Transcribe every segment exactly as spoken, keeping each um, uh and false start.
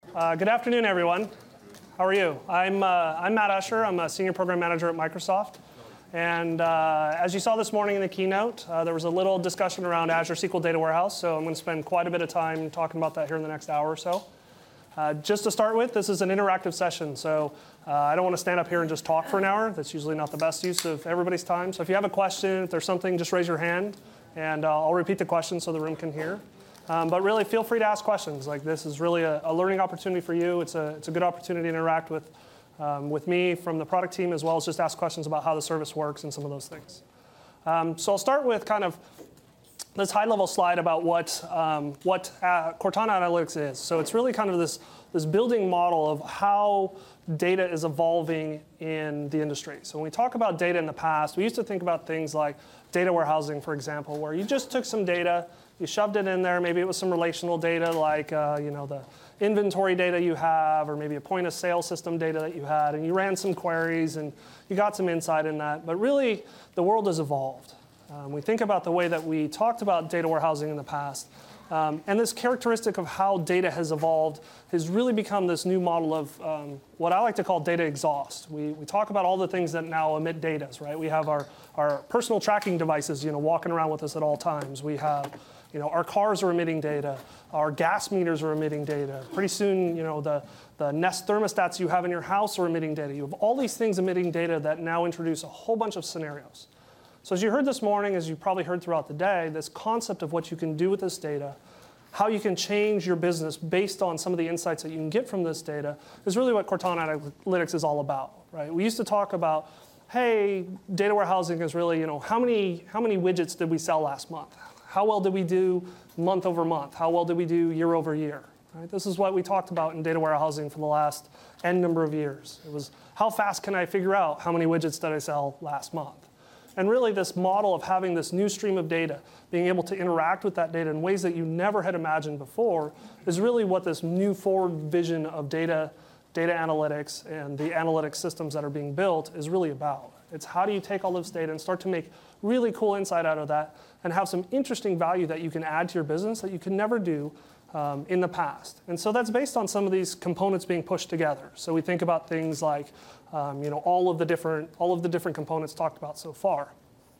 Uh, good afternoon, everyone. How are you? I'm, uh, I'm Matt Usher. I'm a Senior Program Manager at Microsoft. And uh, as you saw this morning in the keynote, uh, there was a little discussion around Azure S Q L Data Warehouse, so I'm going to spend quite a bit of time talking about that here in the next hour or so. Uh, just to start with, this is an interactive session, so uh, I don't want to stand up here and just talk for an hour. That's usually not the best use of everybody's time. So if you have a question, if there's something, just raise your hand, and uh, I'll repeat the question so the room can hear. Um, but really, feel free to ask questions. Like, this is really a, a learning opportunity for you. It's a, it's a good opportunity to interact with, um, with me from the product team, as well as just ask questions about how the service works and some of those things. Um, so I'll start with kind of this high-level slide about what, um, what uh, Cortana Analytics is. So it's really kind of this, this building model of how data is evolving in the industry. So when we talk about data in the past, we used to think about things like data warehousing, for example, where you just took some data, you shoved it in there. Maybe it was some relational data like uh, you know, the inventory data you have, or maybe a point of sale system data that you had, and you ran some queries and you got some insight in that. But really, the world has evolved. Um, we think about the way that we talked about data warehousing in the past. Um, and this characteristic of how data has evolved has really become this new model of um, what I like to call data exhaust. We, we talk about all the things that now emit data, right? We have our, our personal tracking devices, you know, walking around with us at all times. We have, you know, our cars are emitting data. Our gas meters are emitting data. Pretty soon, you know, the, the Nest thermostats you have in your house are emitting data. You have all these things emitting data that now introduce a whole bunch of scenarios. So as you heard this morning, as you probably heard throughout the day, this concept of what you can do with this data, how you can change your business based on some of the insights that you can get from this data, is really what Cortana Analytics is all about, right? We used to talk about, hey, data warehousing is really, you know, how many, how many widgets did we sell last month? How well did we do month over month? How well did we do year over year? Right? This is what we talked about in data warehousing for the last N number of years. It was, how fast can I figure out how many widgets did I sell last month? And really, this model of having this new stream of data, being able to interact with that data in ways that you never had imagined before, is really what this new forward vision of data, data analytics and the analytics systems that are being built is really about. It's how do you take all this data and start to make really cool insight out of that and have some interesting value that you can add to your business that you could never do um, in the past. And so that's based on some of these components being pushed together. So we think about things like Um, you know, all of the different, all of the different components talked about so far.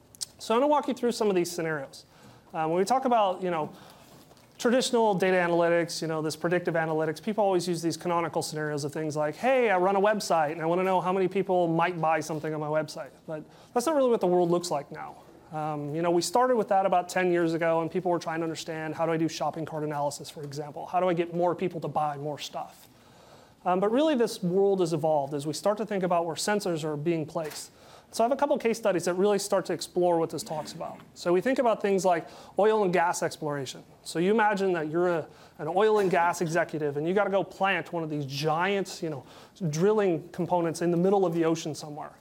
So I'm going to walk you through some of these scenarios. Um, when we talk about, you know, traditional data analytics, you know, this predictive analytics, people always use these canonical scenarios of things like, hey, I run a website and I want to know how many people might buy something on my website. But that's not really what the world looks like now. Um, you know, we started with that about ten years ago, and people were trying to understand, how do I do shopping cart analysis, for example? How do I get more people to buy more stuff? Um, but really, this world has evolved as we start to think about where sensors are being placed. So I have a couple case studies that really start to explore what this talks about. So we think about things like oil and gas exploration. So you imagine that you're a, an oil and gas executive, and you got to go plant one of these giant, you know, drilling components in the middle of the ocean somewhere.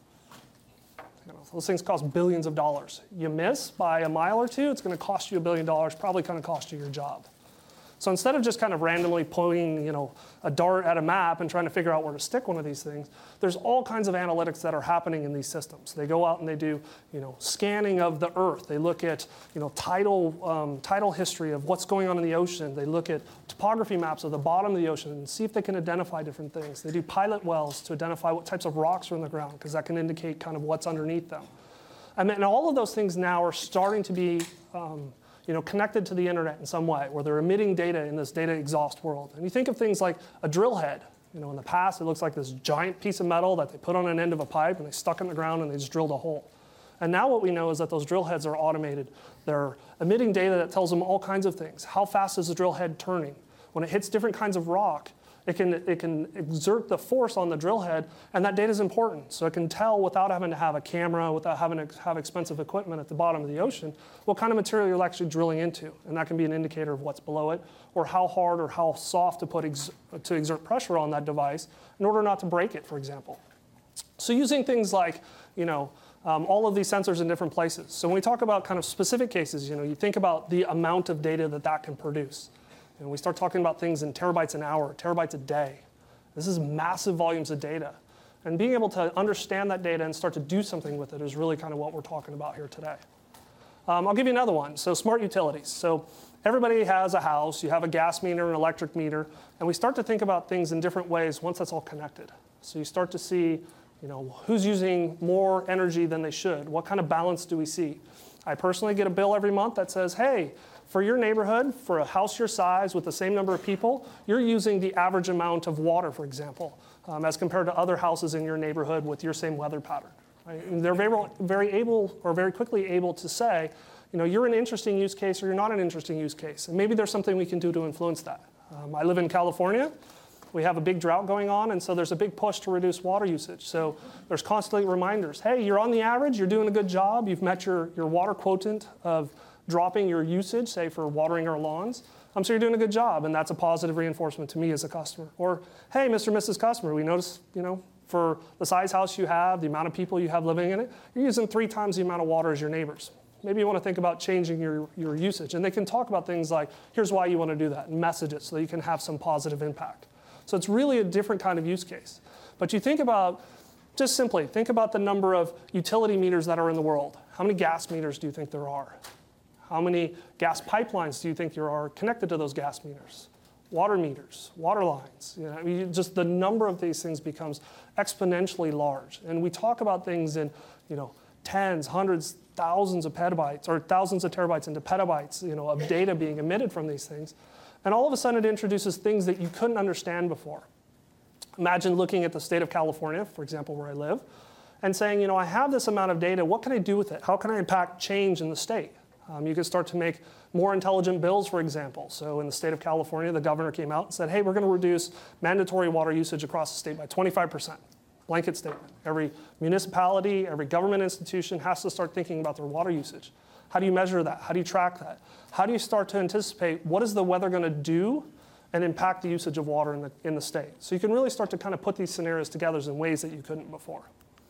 You know, those things cost billions of dollars. You miss by a mile or two, it's going to cost you a billion dollars, probably going to cost you your job. So instead of just kind of randomly pointing, you know, a dart at a map and trying to figure out where to stick one of these things, there's all kinds of analytics that are happening in these systems. They go out and they do, you know, scanning of the Earth. They look at, you know, tidal, um, tidal history of what's going on in the ocean. They look at topography maps of the bottom of the ocean and see if they can identify different things. They do pilot wells to identify what types of rocks are in the ground, because that can indicate kind of what's underneath them. And then all of those things now are starting to be um, you know, connected to the internet in some way, where they're emitting data in this data exhaust world. And you think of things like a drill head. You know, in the past, it looks like this giant piece of metal that they put on an end of a pipe and they stuck it in the ground and they just drilled a hole. And now what we know is that those drill heads are automated. They're emitting data that tells them all kinds of things. How fast is the drill head turning? When it hits different kinds of rock, it can, it can exert the force on the drill head, and that data is important. So it can tell, without having to have a camera, without having to have expensive equipment at the bottom of the ocean, what kind of material you're actually drilling into. And that can be an indicator of what's below it, or how hard or how soft to, put ex to exert pressure on that device in order not to break it, for example. So using things like, you know, um, all of these sensors in different places. So when we talk about kind of specific cases, you know, you think about the amount of data that that can produce. And we start talking about things in terabytes an hour, terabytes a day. This is massive volumes of data. And being able to understand that data and start to do something with it is really kind of what we're talking about here today. Um, I'll give you another one. So smart utilities. So everybody has a house, you have a gas meter, an electric meter, and we start to think about things in different ways once that's all connected. So you start to see, you know, who's using more energy than they should? What kind of balance do we see? I personally get a bill every month that says, hey, for your neighborhood, for a house your size with the same number of people, you're using the average amount of water, for example, um, as compared to other houses in your neighborhood with your same weather pattern. Right? And they're very, very able or very quickly able to say, you know, you're an interesting use case or you're not an interesting use case. And maybe there's something we can do to influence that. Um, I live in California. We have a big drought going on, and so there's a big push to reduce water usage. So there's constantly reminders, hey, you're on the average, you're doing a good job, you've met your, your water quotient of dropping your usage, say for watering our lawns, um, so you're doing a good job, and that's a positive reinforcement to me as a customer. Or, hey, Mister and Missus Customer, we notice, you know, for the size house you have, the amount of people you have living in it, you're using three times the amount of water as your neighbors. Maybe you want to think about changing your, your usage, and they can talk about things like, here's why you want to do that, and message it so that you can have some positive impact. So it's really a different kind of use case. But you think about, just simply, think about the number of utility meters that are in the world. How many gas meters do you think there are? How many gas pipelines do you think there are connected to those gas meters? Water meters, water lines. You know, I mean, just the number of these things becomes exponentially large. And we talk about things in, you know, tens, hundreds, thousands of petabytes, or thousands of terabytes into petabytes, you know, of data being emitted from these things. And all of a sudden, it introduces things that you couldn't understand before. Imagine looking at the state of California, for example, where I live, and saying, you know, I have this amount of data. What can I do with it? How can I impact change in the state? Um, you can start to make more intelligent bills, for example. So in the state of California, the governor came out and said, hey, we're going to reduce mandatory water usage across the state by twenty-five percent. Blanket statement. Every municipality, every government institution has to start thinking about their water usage. How do you measure that? How do you track that? How do you start to anticipate what is the weather going to do and impact the usage of water in the, in the state? So you can really start to kind of put these scenarios together in ways that you couldn't before.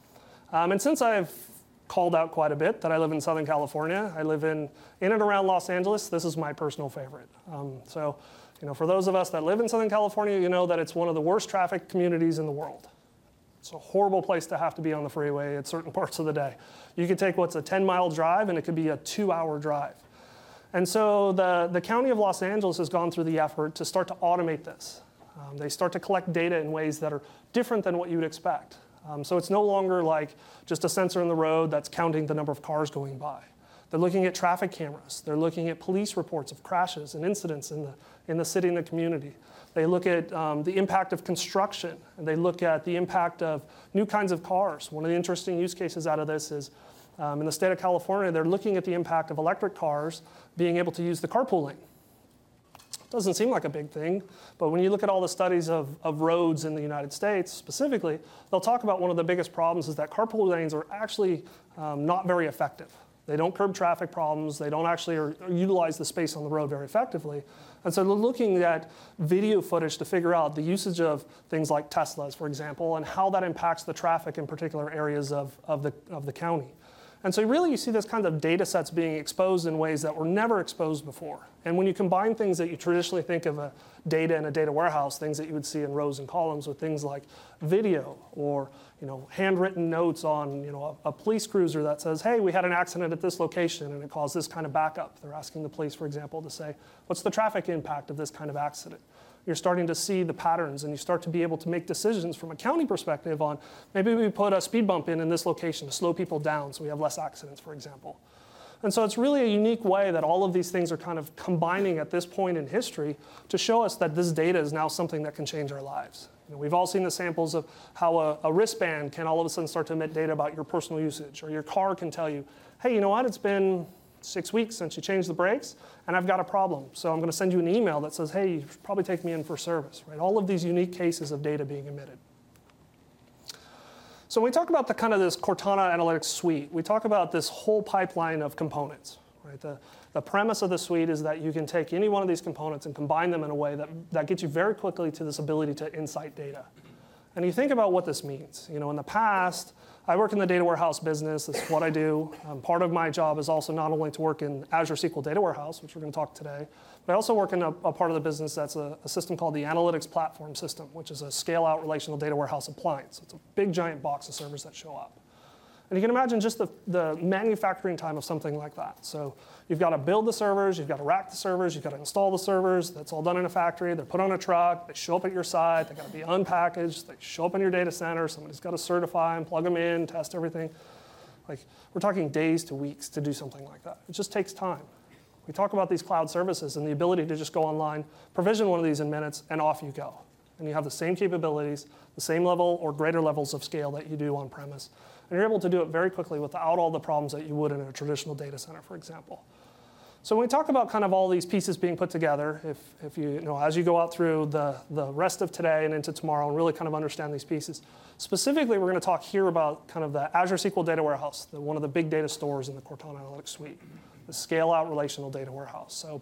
Um, and since I've called out quite a bit that I live in Southern California, I live in, in and around Los Angeles, this is my personal favorite. Um, so, you know, for those of us that live in Southern California, you know that it's one of the worst traffic communities in the world. It's a horrible place to have to be on the freeway at certain parts of the day. You could take what's a ten mile drive and it could be a two hour drive. And so the, the County of Los Angeles has gone through the effort to start to automate this. Um, they start to collect data in ways that are different than what you would expect. Um, so it's no longer like just a sensor in the road that's counting the number of cars going by. They're looking at traffic cameras. They're looking at police reports of crashes and incidents in the, in the city and the community. They look at um, the impact of construction, and they look at the impact of new kinds of cars. One of the interesting use cases out of this is um, in the state of California, they're looking at the impact of electric cars being able to use the carpool lane. Doesn't seem like a big thing, but when you look at all the studies of, of roads in the United States specifically, they'll talk about one of the biggest problems is that carpool lanes are actually um, not very effective. They don't curb traffic problems. They don't actually or, or utilize the space on the road very effectively. And so they're looking at video footage to figure out the usage of things like Teslas, for example, and how that impacts the traffic in particular areas of, of, the, of the county. And so really you see this kind of data sets being exposed in ways that were never exposed before. And when you combine things that you traditionally think of a data in a data warehouse, things that you would see in rows and columns with things like video or you know, handwritten notes on you know, a, a police cruiser that says, hey, we had an accident at this location and it caused this kind of backup. They're asking the police, for example, to say, what's the traffic impact of this kind of accident? You're starting to see the patterns and you start to be able to make decisions from a county perspective on maybe we put a speed bump in in this location to slow people down so we have less accidents, for example. And so it's really a unique way that all of these things are kind of combining at this point in history to show us that this data is now something that can change our lives. You know, we've all seen the samples of how a, a wristband can all of a sudden start to emit data about your personal usage, or your car can tell you, hey, you know what, it's been six weeks since you changed the brakes, and I've got a problem. So I'm going to send you an email that says, hey, you should probably take me in for service. Right? All of these unique cases of data being emitted. So when we talk about the kind of this Cortana Analytics suite, we talk about this whole pipeline of components. Right? The, the premise of the suite is that you can take any one of these components and combine them in a way that, that gets you very quickly to this ability to insight data. And you think about what this means. You know, in the past, I work in the data warehouse business. That's what I do. Um, part of my job is also not only to work in Azure S Q L Data Warehouse, which we're going to talk today, but I also work in a, a part of the business that's a, a system called the Analytics Platform System, which is a scale-out relational data warehouse appliance. It's a big, giant box of servers that show up. And you can imagine just the, the manufacturing time of something like that. So you've got to build the servers, you've got to rack the servers, you've got to install the servers. That's all done in a factory. They're put on a truck. They show up at your site. They've got to be unpackaged. They show up in your data center. Somebody's got to certify them, plug them in, test everything. Like, we're talking days to weeks to do something like that. It just takes time. We talk about these cloud services and the ability to just go online, provision one of these in minutes, and off you go. And you have the same capabilities, the same level or greater levels of scale that you do on premise. And you're able to do it very quickly without all the problems that you would in a traditional data center, for example. So when we talk about kind of all these pieces being put together, if, if you, you know, as you go out through the, the rest of today and into tomorrow and really kind of understand these pieces, specifically we're going to talk here about kind of the Azure S Q L Data Warehouse, the, one of the big data stores in the Cortana Analytics Suite, the scale-out relational data warehouse. So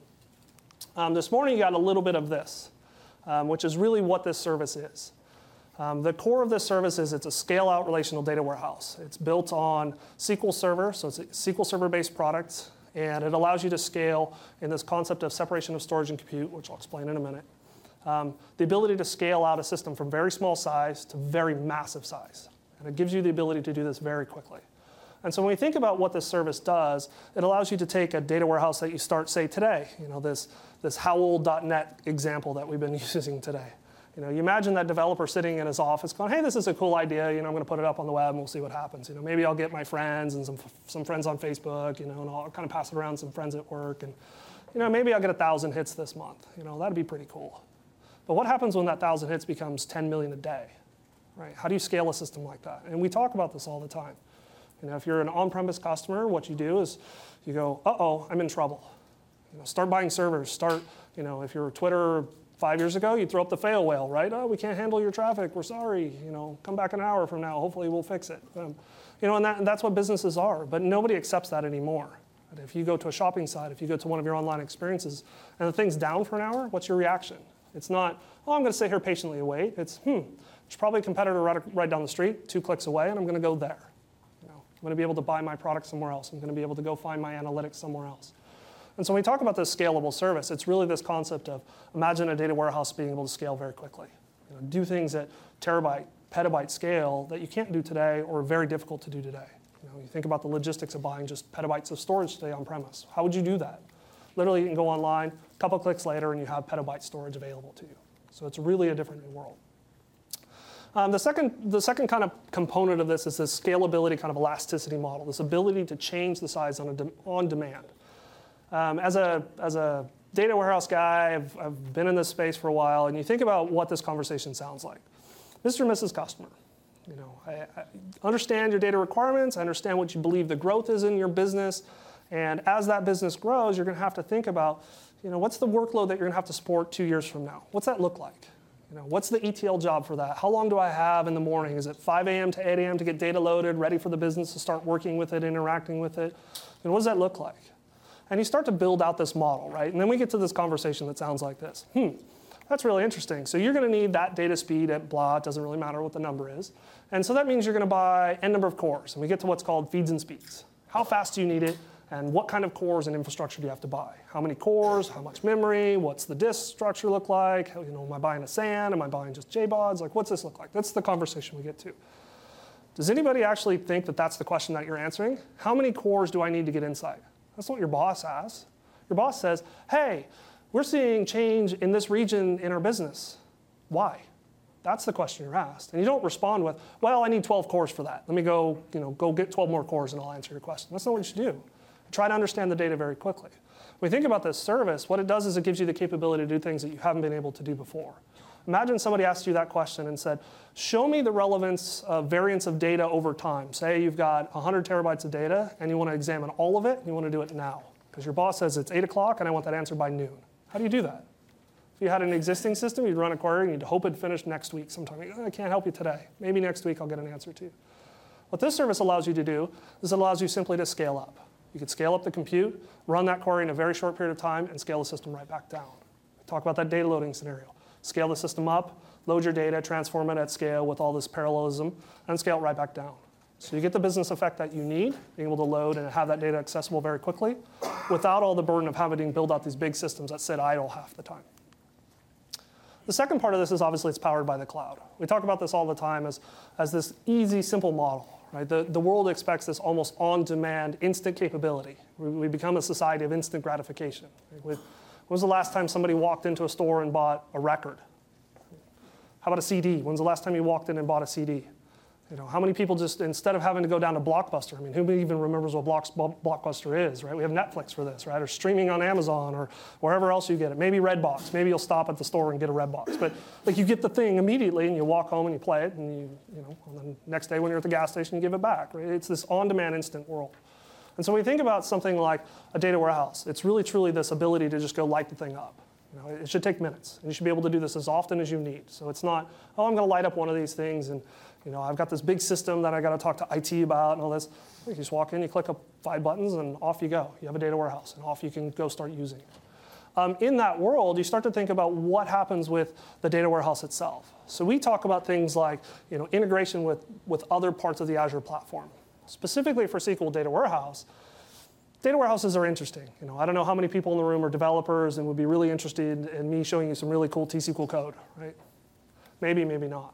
um, this morning you got a little bit of this, um, which is really what this service is. Um, the core of this service is it's a scale-out relational data warehouse. It's built on S Q L Server, so it's a S Q L Server-based product, and it allows you to scale in this concept of separation of storage and compute, which I'll explain in a minute. Um, the ability to scale out a system from very small size to very massive size. And it gives you the ability to do this very quickly. And so when we think about what this service does, it allows you to take a data warehouse that you start, say, today, you know, this, this howl dot net example that we've been using today. You know, you imagine that developer sitting in his office going, hey, this is a cool idea. You know, I'm going to put it up on the web and we'll see what happens. You know, maybe I'll get my friends and some, some friends on Facebook, you know, and I'll kind of pass it around to some friends at work. And, you know, maybe I'll get a thousand hits this month. You know, that'd be pretty cool. But what happens when that thousand hits becomes ten million a day, right? How do you scale a system like that? And we talk about this all the time. You know, if you're an on-premise customer, what you do is you go, uh-oh, I'm in trouble. You know, start buying servers. Start, you know, if you're Twitter five years ago, you throw up the fail whale, right? Oh, we can't handle your traffic. We're sorry. You know, come back an hour from now. Hopefully we'll fix it. Um, you know, and, that, and that's what businesses are. But nobody accepts that anymore. But if you go to a shopping site, if you go to one of your online experiences, and the thing's down for an hour, what's your reaction? It's not, oh, I'm going to sit here patiently and wait. It's, hmm, there's probably a competitor right, right down the street, two clicks away, and I'm going to go there. You know, I'm going to be able to buy my product somewhere else. I'm going to be able to go find my analytics somewhere else. And so when we talk about this scalable service, it's really this concept of imagine a data warehouse being able to scale very quickly. You know, do things at terabyte, petabyte scale that you can't do today or are very difficult to do today. You know, you think about the logistics of buying just petabytes of storage today on premise. How would you do that? Literally, you can go online, a couple clicks later, and you have petabyte storage available to you. So it's really a different new world. Um, the, second, the second kind of component of this is this scalability kind of elasticity model, this ability to change the size on, a de- on demand. Um, as, a, as a data warehouse guy, I've, I've been in this space for a while, and you think about what this conversation sounds like. Mister and Missus Customer, you know, I, I understand your data requirements, I understand what you believe the growth is in your business, and as that business grows, you're going to have to think about, you know, what's the workload that you're going to have to support two years from now? What's that look like? You know, what's the E T L job for that? How long do I have in the morning? Is it five a.m. to eight a.m. to get data loaded, ready for the business to start working with it, interacting with it? And what does that look like? And you start to build out this model, right? And then we get to this conversation that sounds like this. Hmm, that's really interesting. So you're going to need that data speed at blah. It doesn't really matter what the number is. And so that means you're going to buy n number of cores. And we get to what's called feeds and speeds. How fast do you need it? And what kind of cores and infrastructure do you have to buy? How many cores? How much memory? What's the disk structure look like? You know, am I buying a S A N? Am I buying just J B O Ds? Like, what's this look like? That's the conversation we get to. Does anybody actually think that that's the question that you're answering? How many cores do I need to get inside? That's what your boss asks. Your boss says, hey, we're seeing change in this region in our business. Why? That's the question you're asked. And you don't respond with, well, I need twelve cores for that. Let me go, you know, go get twelve more cores and I'll answer your question. That's not what you should do. Try to understand the data very quickly. When we think about this service, what it does is it gives you the capability to do things that you haven't been able to do before. Imagine somebody asked you that question and said, show me the relevance of variance of data over time. Say you've got one hundred terabytes of data and you want to examine all of it and you want to do it now. Because your boss says it's eight o'clock and I want that answer by noon. How do you do that? If you had an existing system, you'd run a query and you'd hope it'd finish next week sometime. I can't help you today. Maybe next week I'll get an answer to you. What this service allows you to do is it allows you simply to scale up. You could scale up the compute, run that query in a very short period of time, and scale the system right back down. Talk about that data loading scenario. Scale the system up, load your data, transform it at scale with all this parallelism, and scale it right back down. So you get the business effect that you need, being able to load and have that data accessible very quickly, without all the burden of having to build out these big systems that sit idle half the time. The second part of this is obviously it's powered by the cloud. We talk about this all the time as, as this easy, simple model, right? The, the world expects this almost on-demand, instant capability. We, we become a society of instant gratification. Like with, when was the last time somebody walked into a store and bought a record? How about a C D? When's the last time you walked in and bought a C D? You know, how many people just, instead of having to go down to Blockbuster, I mean, who even remembers what Blockbuster is, right? We have Netflix for this, right? Or streaming on Amazon or wherever else you get it. Maybe Redbox. Maybe you'll stop at the store and get a Redbox. But like you get the thing immediately and you walk home and you play it and you, you know, and the next day when you're at the gas station, you give it back, right? It's this on-demand instant world. And so when we think about something like a data warehouse, it's really truly this ability to just go light the thing up. You know, it should take minutes, and you should be able to do this as often as you need. So it's not, oh, I'm going to light up one of these things, and you know, I've got this big system that I got to talk to I T about and all this. You just walk in, you click up five buttons, and off you go. You have a data warehouse, and off you can go start using it. Um, in that world, you start to think about what happens with the data warehouse itself. So we talk about things like you know, integration with, with other parts of the Azure platform. Specifically for S Q L Data Warehouse, data warehouses are interesting. You know, I don't know how many people in the room are developers and would be really interested in me showing you some really cool T S Q L code, right? Maybe, maybe not.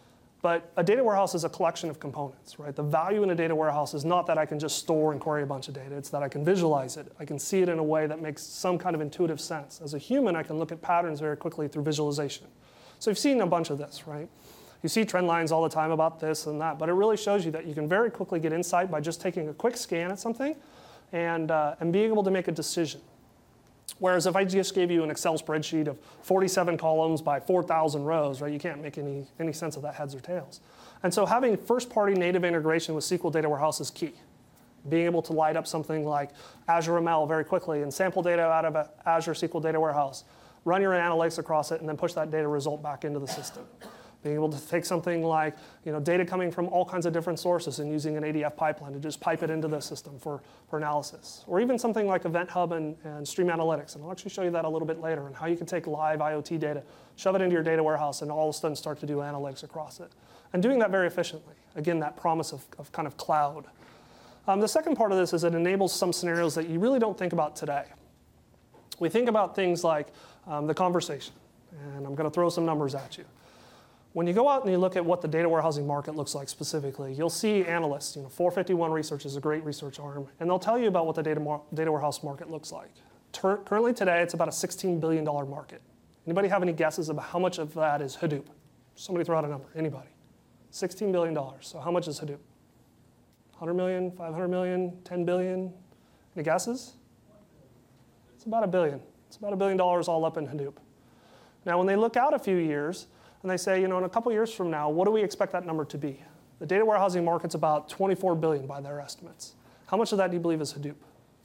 But a data warehouse is a collection of components, right? The value in a data warehouse is not that I can just store and query a bunch of data. It's that I can visualize it. I can see it in a way that makes some kind of intuitive sense. As a human, I can look at patterns very quickly through visualization. So you've seen a bunch of this, right? You see trend lines all the time about this and that, but it really shows you that you can very quickly get insight by just taking a quick scan at something and, uh, and being able to make a decision. Whereas if I just gave you an Excel spreadsheet of forty-seven columns by four thousand rows, right, you can't make any, any sense of that heads or tails. And so having first-party native integration with S Q L Data Warehouse is key. Being able to light up something like Azure M L very quickly and sample data out of Azure S Q L Data Warehouse, run your analytics across it, and then push that data result back into the system. Being able to take something like you know, data coming from all kinds of different sources and using an A D F pipeline to just pipe it into the system for, for analysis. Or even something like Event Hub and, and Stream Analytics. And I'll actually show you that a little bit later and how you can take live IoT data, shove it into your data warehouse, and all of a sudden start to do analytics across it. And doing that very efficiently. Again, that promise of, of kind of cloud. Um, the second part of this is it enables some scenarios that you really don't think about today. We think about things like um, the conversation. And I'm going to throw some numbers at you. When you go out and you look at what the data warehousing market looks like specifically, you'll see analysts. You know, four fifty-one Research is a great research arm, and they'll tell you about what the data, mar- data warehouse market looks like. Tur- currently today, it's about a sixteen billion dollars market. Anybody have any guesses about how much of that is Hadoop? Somebody throw out a number. Anybody? sixteen billion dollars. So how much is Hadoop? one hundred million, five hundred million, ten billion? Any guesses? It's about a billion. It's about a billion dollars all up in Hadoop. Now, when they look out a few years, and they say, you know, in a couple years from now, what do we expect that number to be? The data warehousing market's about twenty-four billion dollars by their estimates. How much of that do you believe is Hadoop?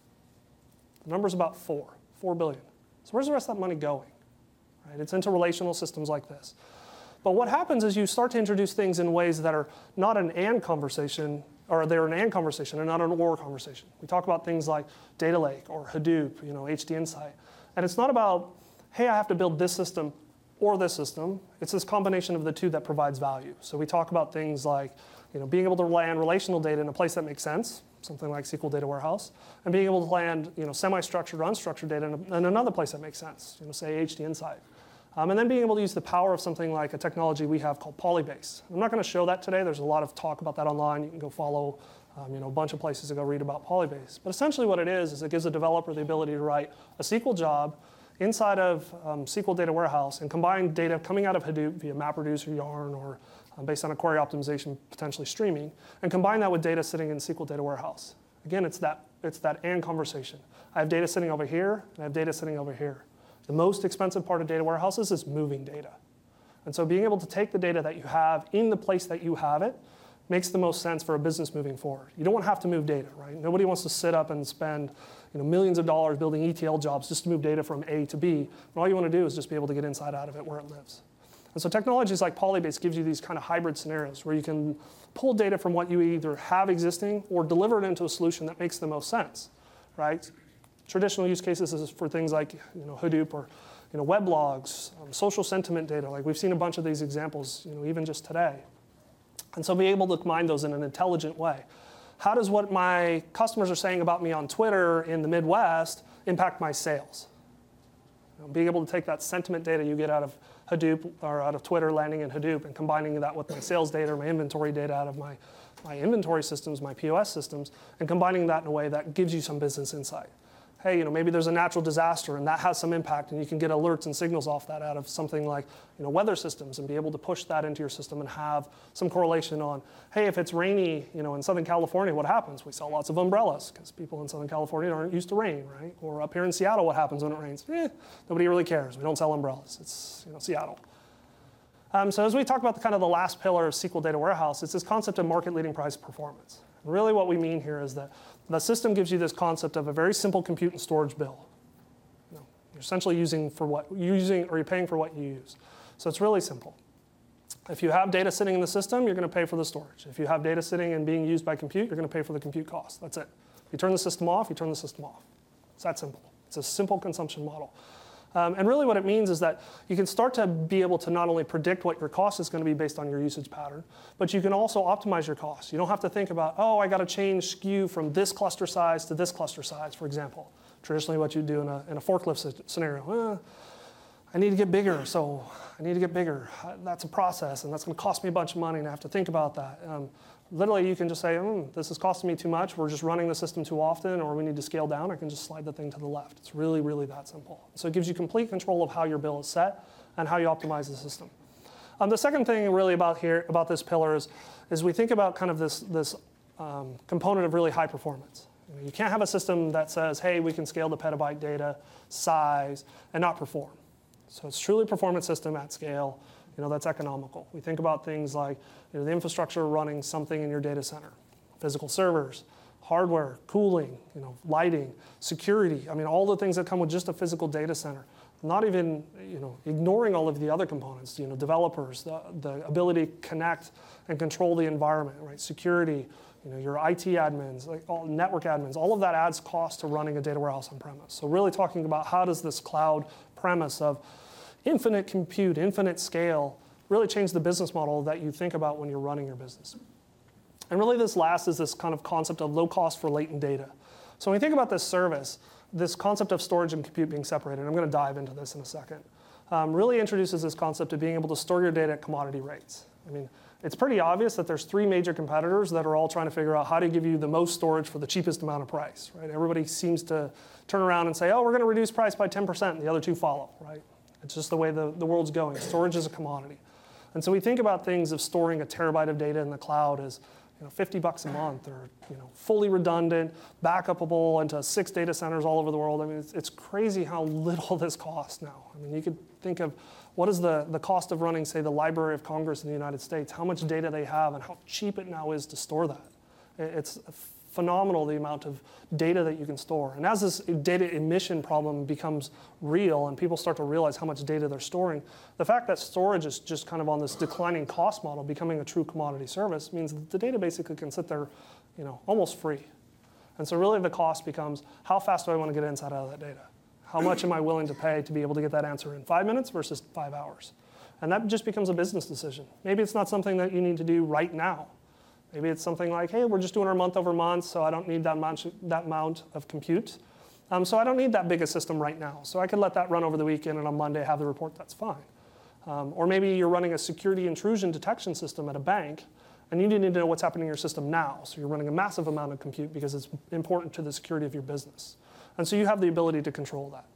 The number's about four, four billion dollars. So where's the rest of that money going? Right? It's into relational systems like this. But what happens is you start to introduce things in ways that are not an and conversation, or they're an and conversation and not an or conversation. We talk about things like data lake or Hadoop, you know, H D Insight. And it's not about, hey, I have to build this system or this system. It's this combination of the two that provides value. So we talk about things like you know, being able to land relational data in a place that makes sense, something like S Q L Data Warehouse, and being able to land you know, semi-structured or unstructured data in, a, in another place that makes sense, you know, say H D Insight. Um, and then being able to use the power of something like a technology we have called Polybase. I'm not going to show that today. There's a lot of talk about that online. You can go follow um, you know, a bunch of places to go read about Polybase. But essentially what it is is it gives a developer the ability to write a S Q L job inside of um, S Q L Data Warehouse and combine data coming out of Hadoop via MapReduce or Yarn or um, based on a query optimization, potentially streaming, and combine that with data sitting in S Q L Data Warehouse. Again, it's that, it's that and conversation. I have data sitting over here, and I have data sitting over here. The most expensive part of data warehouses is moving data. And so being able to take the data that you have in the place that you have it makes the most sense for a business moving forward. You don't want to have to move data, right? Nobody wants to sit up and spend you know, millions of dollars building E T L jobs just to move data from A to B. And all you want to do is just be able to get inside out of it where it lives. And so technologies like Polybase gives you these kind of hybrid scenarios where you can pull data from what you either have existing or deliver it into a solution that makes the most sense, right? Traditional use cases is for things like you know, Hadoop or you know, web logs, um, social sentiment data. Like we've seen a bunch of these examples you know, even just today. And so be able to combine those in an intelligent way. How does what my customers are saying about me on Twitter in the Midwest impact my sales? You know, being able to take that sentiment data you get out of Hadoop or out of Twitter landing in Hadoop and combining that with my sales data or my inventory data out of my, my inventory systems, my P O S systems, and combining that in a way that gives you some business insight. Hey, you know, maybe there's a natural disaster and that has some impact, and you can get alerts and signals off that out of something like, you know, weather systems, and be able to push that into your system and have some correlation on, hey, if it's rainy, you know, in Southern California, what happens? We sell lots of umbrellas because people in Southern California aren't used to rain, right? Or up here in Seattle, what happens when it rains? Eh, nobody really cares. We don't sell umbrellas. It's, you know, Seattle. Um, so as we talk about the kind of the last pillar of S Q L Data Warehouse, it's this concept of market-leading price performance. And really what we mean here is that the system gives you this concept of a very simple compute and storage bill. You know, you're essentially using for what you're using, or you're paying for what you use. So it's really simple. If you have data sitting in the system, you're going to pay for the storage. If you have data sitting and being used by compute, you're going to pay for the compute cost. That's it. If you turn the system off, you turn the system off. It's that simple. It's a simple consumption model. Um, and really what it means is that you can start to be able to not only predict what your cost is going to be based on your usage pattern, but you can also optimize your costs. You don't have to think about, oh, I got to change S K U from this cluster size to this cluster size, for example. Traditionally what you do in a, in a forklift scenario, well, I need to get bigger, so I need to get bigger. That's a process, and that's going to cost me a bunch of money, and I have to think about that. Um, literally, you can just say, mm, this is costing me too much. We're just running the system too often, or we need to scale down. I can just slide the thing to the left. It's really, really that simple. So it gives you complete control of how your bill is set and how you optimize the system. Um, the second thing really about here, about this pillar is, is we think about kind of this, this um, component of really high performance. You know, you can't have a system that says, hey, we can scale the petabyte data size and not perform. So it's truly a performance system at scale, you know, that's economical. We think about things like, you know, the infrastructure running something in your data center, physical servers, hardware, cooling, you know, lighting, security. I mean, all the things that come with just a physical data center. Not even, you know, ignoring all of the other components, you know, developers, the, the ability to connect and control the environment, right? Security, you know, your I T admins, like all network admins, all of that adds cost to running a data warehouse on premise. So really talking about how does this cloud premise of infinite compute, infinite scale, really change the business model that you think about when you're running your business. And really this last is this kind of concept of low cost for latent data. So when we think about this service, this concept of storage and compute being separated, I'm going to dive into this in a second, um, really introduces this concept of being able to store your data at commodity rates. I mean, it's pretty obvious that there's three major competitors that are all trying to figure out how to give you the most storage for the cheapest amount of price, right? Everybody seems to turn around and say, oh, we're going to reduce price by ten percent, and the other two follow, right? It's just the way the, the world's going. Storage is a commodity. And so we think about things of storing a terabyte of data in the cloud as, you know, fifty bucks a month, or, you know, fully redundant, backupable into six data centers all over the world. I mean, it's, it's crazy how little this costs now. I mean, you could think of what is the, the cost of running, say, the Library of Congress in the United States, how much data they have, and how cheap it now is to store that. It's phenomenal, the amount of data that you can store. And as this data emission problem becomes real and people start to realize how much data they're storing, the fact that storage is just kind of on this declining cost model, becoming a true commodity service, means that the data basically can sit there, you know, almost free. And so really the cost becomes, how fast do I want to get insight out of that data? How much am I willing to pay to be able to get that answer in five minutes versus five hours? And that just becomes a business decision. Maybe it's not something that you need to do right now. Maybe it's something like, hey, we're just doing our month over month, so I don't need that much, that amount of compute. Um, so I don't need that big a system right now. So I could let that run over the weekend, and on Monday have the report, that's fine. Um, or maybe you're running a security intrusion detection system at a bank, and you need to know what's happening in your system now. So you're running a massive amount of compute because it's important to the security of your business. And so you have the ability to control that.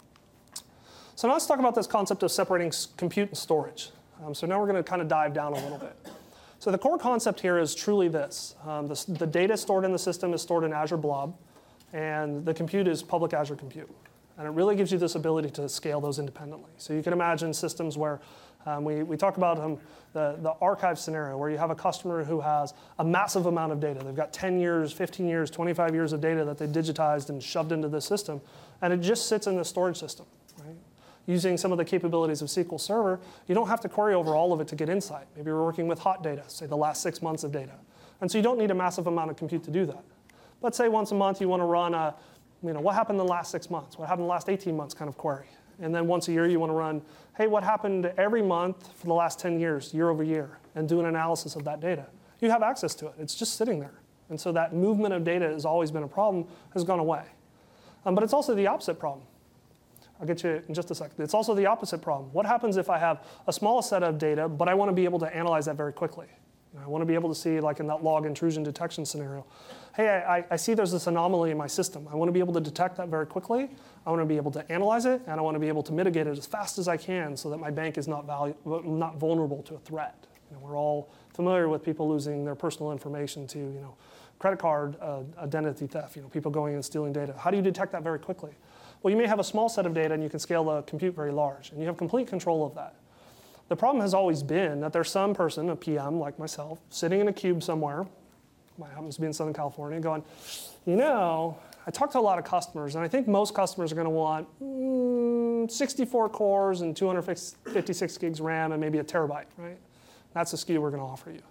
So now let's talk about this concept of separating compute and storage. Um, so now we're going to kind of dive down a little bit. So the core concept here is truly this. Um, the, the data stored in the system is stored in Azure Blob, and the compute is public Azure Compute. And it really gives you this ability to scale those independently. So you can imagine systems where um, we, we talk about um, the, the archive scenario, where you have a customer who has a massive amount of data. They've got ten years, fifteen years, twenty-five years of data that they digitized and shoved into this system, and it just sits in the storage system. Right? Using some of the capabilities of S Q L Server, you don't have to query over all of it to get insight. Maybe you're working with hot data, say the last six months of data. And so you don't need a massive amount of compute to do that. Let's say once a month you want to run a, you know, what happened in the last six months? What happened in the last eighteen months kind of query. And then once a year you want to run, hey, what happened every month for the last ten years, year over year, and do an analysis of that data. You have access to it. It's just sitting there. And so that movement of data has always been a problem, has gone away. Um, but it's also the opposite problem. I'll get you in just a second. It's also the opposite problem. What happens if I have a small set of data, but I want to be able to analyze that very quickly? I want to be able to see, like in that log intrusion detection scenario, hey, I, I see there's this anomaly in my system. I want to be able to detect that very quickly. I want to be able to analyze it, and I want to be able to mitigate it as fast as I can so that my bank is not, valu- not vulnerable to a threat. You know, we're all familiar with people losing their personal information to, you know, credit card uh, identity theft, you know, people going and stealing data. How do you detect that very quickly? Well, you may have a small set of data, and you can scale the compute very large, and you have complete control of that. The problem has always been that there's some person, a P M like myself, sitting in a cube somewhere, might happens to be in Southern California, going, you know, I talked to a lot of customers, and I think most customers are going to want mm, sixty-four cores and two hundred fifty-six gigs RAM and maybe a terabyte, right? That's the S K U we're going to offer you.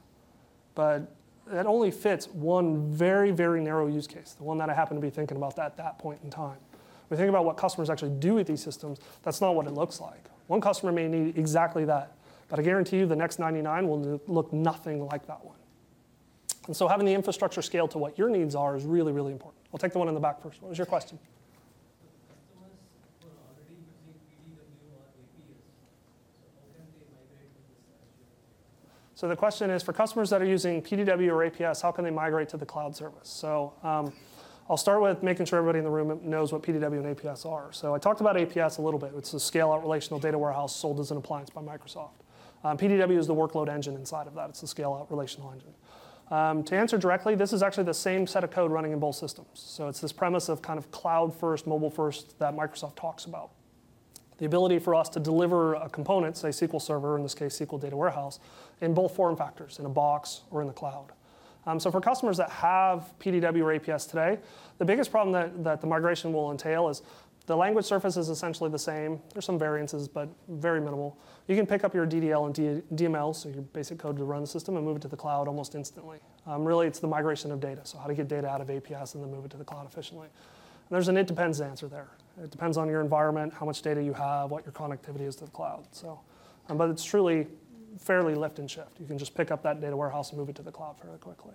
But that only fits one very, very narrow use case, the one that I happen to be thinking about at that point in time. When we think about what customers actually do with these systems, that's not what it looks like. One customer may need exactly that, but I guarantee you the next ninety-nine will look nothing like that one. And so having the infrastructure scale to what your needs are is really, really important. I'll take the one in the back first. What was your question? Customers who are already using P D W or A P S, so how can they migrate to this Azure? So the question is, for customers that are using P D W or A P S, how can they migrate to the cloud service? So um, I'll start with making sure everybody in the room knows what P D W and A P S are. So I talked about A P S a little bit. It's a scale-out relational data warehouse sold as an appliance by Microsoft. Um, P D W is the workload engine inside of that. It's the scale-out relational engine. Um, to answer directly, this is actually the same set of code running in both systems. So it's this premise of kind of cloud-first, mobile-first that Microsoft talks about. The ability for us to deliver a component, say S Q L Server, in this case S Q L Data Warehouse, in both form factors, in a box or in the cloud. Um, so for customers that have P D W or A P S today, the biggest problem that, that the migration will entail is the language surface is essentially the same. There's some variances, but very minimal. You can pick up your D D L and D M L, so your basic code to run the system, and move it to the cloud almost instantly. Um, really, it's the migration of data, so how to get data out of A P S and then move it to the cloud efficiently. And there's an it depends answer there. It depends on your environment, how much data you have, what your connectivity is to the cloud. So, um, but it's truly fairly lift and shift. You can just pick up that data warehouse and move it to the cloud fairly quickly.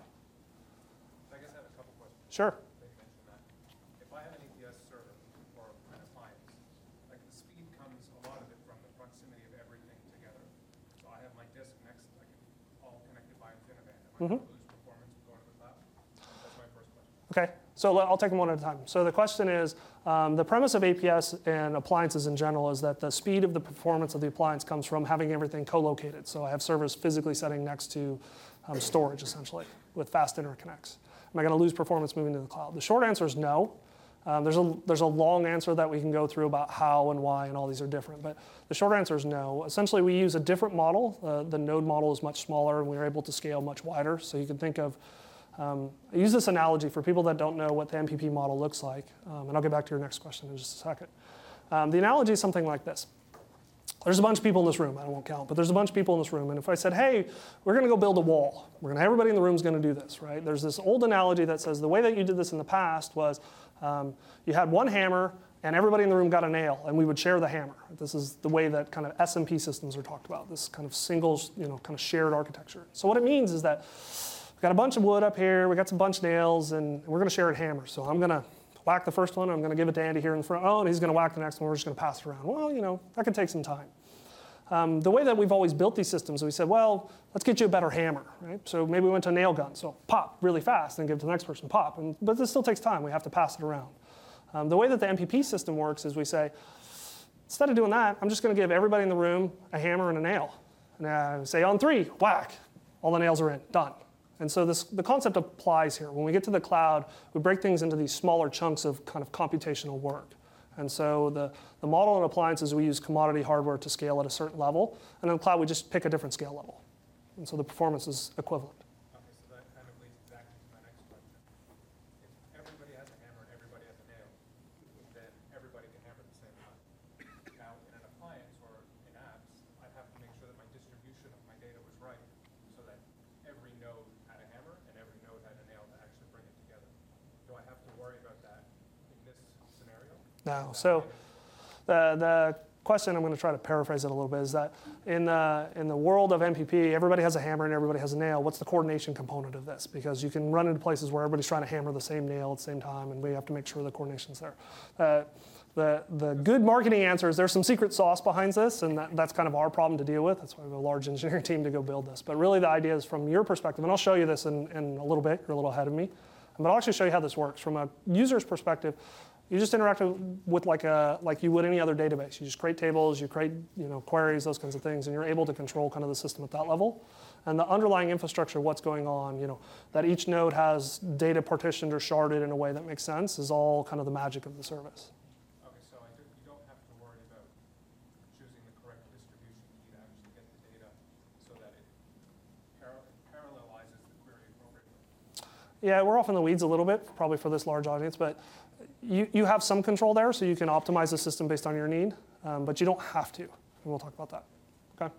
I guess I have a couple questions. Sure. They mentioned that. If I have an A P S server or an appliance, like the speed comes a lot of it from the proximity of everything together. So I have my disk next, like all connected by InfiniBand. Am I Mm-hmm. going to lose performance going to the cloud? That's my first question. Okay, so I'll take them one at a time. So the question is, um, the premise of A P S and appliances in general is that the speed of the performance of the appliance comes from having everything co-located. So I have servers physically sitting next to um, storage, essentially, with fast interconnects. Am I going to lose performance moving to the cloud? The short answer is no. Um, there's, a, there's a long answer that we can go through about how and why and all these are different. But the short answer is no. Essentially, we use a different model. Uh, the node model is much smaller, and we're able to scale much wider. So you can think of Um, I use this analogy for people that don't know what the M P P model looks like, um, and I'll get back to your next question in just a second. Um, the analogy is something like this. There's a bunch of people in this room, I won't count, but there's a bunch of people in this room, and if I said, hey, we're going to go build a wall, we're going to, everybody in the room is going to do this, right? There's this old analogy that says the way that you did this in the past was um, you had one hammer, and everybody in the room got a nail, and we would share the hammer. This is the way that kind of S M P systems are talked about, this kind of single, you know, kind of shared architecture. So what it means is that we've got a bunch of wood up here, we got some bunch of nails, and we're going to share a hammer. So I'm going to whack the first one, I'm going to give it to Andy here in the front. Oh, and he's going to whack the next one, we're just going to pass it around. Well, you know, that could take some time. Um, the way that we've always built these systems, we said, well, let's get you a better hammer, right? So maybe we went to a nail gun, so pop really fast, then give it to the next person, pop. And, but this still takes time, we have to pass it around. Um, the way that the M P P system works is we say, instead of doing that, I'm just going to give everybody in the room a hammer and a nail. And I say on three, whack, all the nails are in, done. And so this, the concept applies here. When we get to the cloud, we break things into these smaller chunks of kind of computational work. And so the, the model in appliances, we use commodity hardware to scale at a certain level. And in the cloud, we just pick a different scale level. And so the performance is equivalent. Okay, so that kind of leads exactly to my next question. If everybody has a hammer and everybody has a nail, then everybody can hammer at the same time. Now, in an appliance or in apps, I'd have to make sure that my distribution of my data was right so that every node had a hammer and every node had a nail to actually bring it together. Do I have to worry about that in this scenario? No. So the, the question, I'm going to try to paraphrase it a little bit, is that in the, in the world of M P P, everybody has a hammer and everybody has a nail. What's the coordination component of this? Because you can run into places where everybody's trying to hammer the same nail at the same time, and we have to make sure the coordination's there. Uh, The, the good marketing answer is there's some secret sauce behind this, and that, that's kind of our problem to deal with. That's why we have a large engineering team to go build this. But really the idea is from your perspective, and I'll show you this in, in a little bit. You're a little ahead of me. But I'll actually show you how this works. From a user's perspective, you just interact with like, a, like you would any other database. You just create tables, you create you know, queries, those kinds of things, and you're able to control kind of the system at that level. And the underlying infrastructure, what's going on, you know, that each node has data partitioned or sharded in a way that makes sense is all kind of the magic of the service. Okay, so I do, you don't have to worry about choosing the correct distribution key to actually get the data so that it par- parallelizes the query appropriately. Yeah, we're off in the weeds a little bit, probably for this large audience, but you, you have some control there, so you can optimize the system based on your need, um, but you don't have to, and we'll talk about that, okay?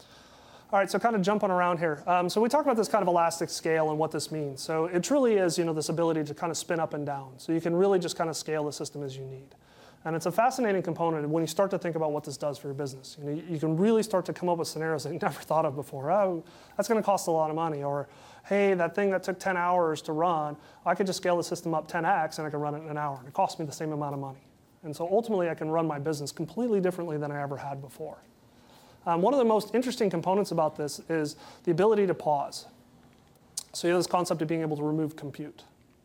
All right, so kind of jumping around here. Um, so we talked about this kind of elastic scale and what this means. So it truly is, you know, this ability to kind of spin up and down. So you can really just kind of scale the system as you need. And it's a fascinating component when you start to think about what this does for your business. You know, you can really start to come up with scenarios that you never thought of before. Oh, that's going to cost a lot of money. Or, hey, that thing that took ten hours to run, I could just scale the system up ten x and I can run it in an hour. And it costs me the same amount of money. And so ultimately, I can run my business completely differently than I ever had before. Um, one of the most interesting components about this is the ability to pause. So you have this concept of being able to remove compute.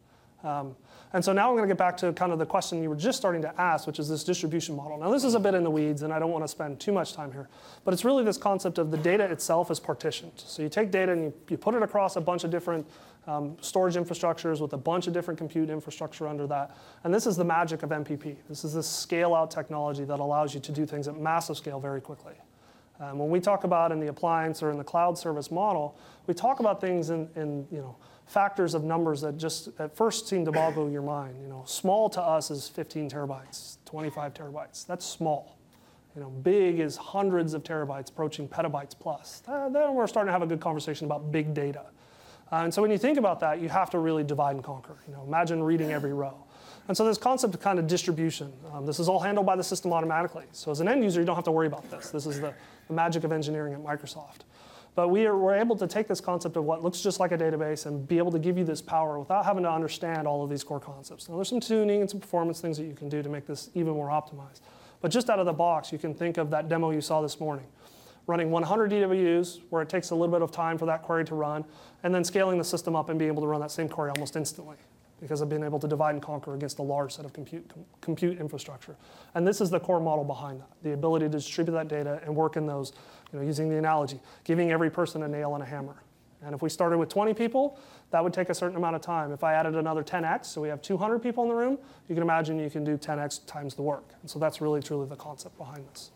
Um, and so now I'm going to get back to kind of the question you were just starting to ask, which is this distribution model. Now this is a bit in the weeds, and I don't want to spend too much time here. But it's really this concept of the data itself is partitioned. So you take data and you, you put it across a bunch of different um, storage infrastructures with a bunch of different compute infrastructure under that. And this is the magic of M P P. This is this scale-out technology that allows you to do things at massive scale very quickly. Um, when we talk about in the appliance or in the cloud service model, we talk about things in, in you know, factors of numbers that just at first seem to boggle your mind. You know, small to us is fifteen terabytes, twenty-five terabytes. That's small. You know, big is hundreds of terabytes, approaching petabytes plus. Uh, then we're starting to have a good conversation about big data. Uh, and so when you think about that, you have to really divide and conquer. You know, imagine reading every row. And so this concept of kind of distribution, um, this is all handled by the system automatically. So as an end user, you don't have to worry about this. This is the, the magic of engineering at Microsoft. But we are, we're able to take this concept of what looks just like a database and be able to give you this power without having to understand all of these core concepts. Now there's some tuning and some performance things that you can do to make this even more optimized. But just out of the box, you can think of that demo you saw this morning. Running one hundred D W Us, where it takes a little bit of time for that query to run, and then scaling the system up and being able to run that same query almost instantly, because I've been able to divide and conquer against a large set of compute, com compute infrastructure. And this is the core model behind that, the ability to distribute that data and work in those, you know, using the analogy, giving every person a nail and a hammer. And if we started with twenty people, that would take a certain amount of time. If I added another ten x, so we have two hundred people in the room, you can imagine you can do ten x times the work. And so that's really, truly the concept behind this.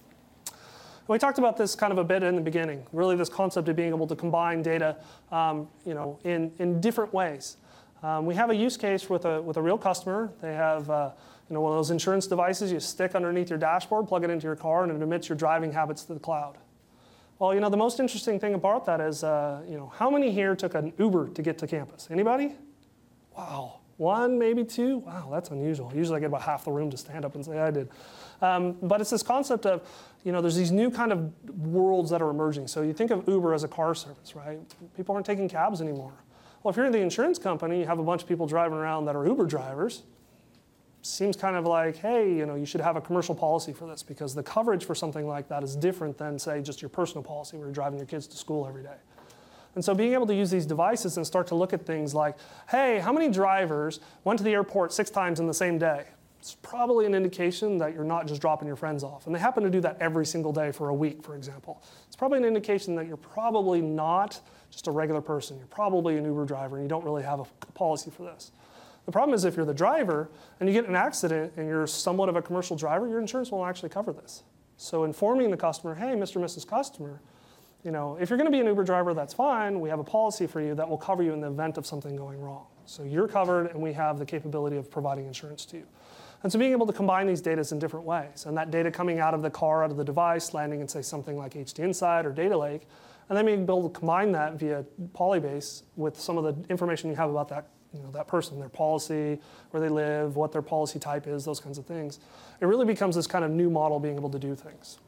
We talked about this kind of a bit in the beginning, really this concept of being able to combine data um, you know, in, in different ways. Um, we have a use case with a, with a real customer. They have uh, you know, one of those insurance devices you stick underneath your dashboard, plug it into your car, and it emits your driving habits to the cloud. Well, you know, the most interesting thing about that is, uh, you know, how many here took an Uber to get to campus? Anybody? Wow. One, maybe two? Wow, that's unusual. Usually I get about half the room to stand up and say I did. Um, but it's this concept of, you know, there's these new kind of worlds that are emerging. So you think of Uber as a car service, right? People aren't taking cabs anymore. Well, if you're in the insurance company, you have a bunch of people driving around that are Uber drivers. Seems kind of like, hey, you know, you should have a commercial policy for this because the coverage for something like that is different than, say, just your personal policy where you're driving your kids to school every day. And so being able to use these devices and start to look at things like, hey, how many drivers went to the airport six times in the same day? It's probably an indication that you're not just dropping your friends off. And they happen to do that every single day for a week, for example. It's probably an indication that you're probably not just a regular person. You're probably an Uber driver and you don't really have a policy for this. The problem is if you're the driver and you get in an accident and you're somewhat of a commercial driver, your insurance won't actually cover this. So informing the customer, hey, Mister and Missus Customer, you know, if you're going to be an Uber driver, that's fine. We have a policy for you that will cover you in the event of something going wrong. So you're covered and we have the capability of providing insurance to you. And so being able to combine these data in different ways, and that data coming out of the car, out of the device, landing in, say, something like H D Insight or Data Lake, and then being able to combine that via Polybase with some of the information you have about that, you know, that person, their policy, where they live, what their policy type is, those kinds of things. It really becomes this kind of new model being able to do things.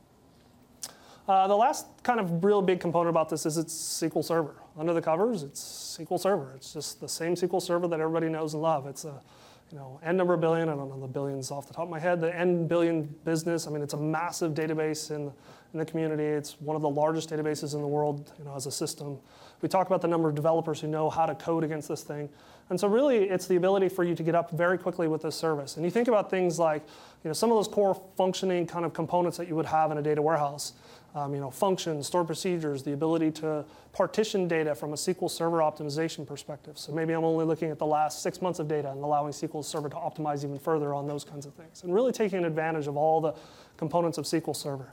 Uh, the last kind of real big component about this is it's S Q L Server. Under the covers, it's S Q L Server. It's just the same S Q L Server that everybody knows and loves. It's a you know, N number of billion, I don't know the billions off the top of my head, the N billion business, I mean, it's a massive database in, in the community. It's one of the largest databases in the world, you know, as a system. We talk about the number of developers who know how to code against this thing. And so really, it's the ability for you to get up very quickly with this service. And you think about things like, you know, some of those core functioning kind of components that you would have in a data warehouse. Um, you know, functions, stored procedures, the ability to partition data from a S Q L Server optimization perspective. So maybe I'm only looking at the last six months of data and allowing S Q L Server to optimize even further on those kinds of things. And really taking advantage of all the components of S Q L Server.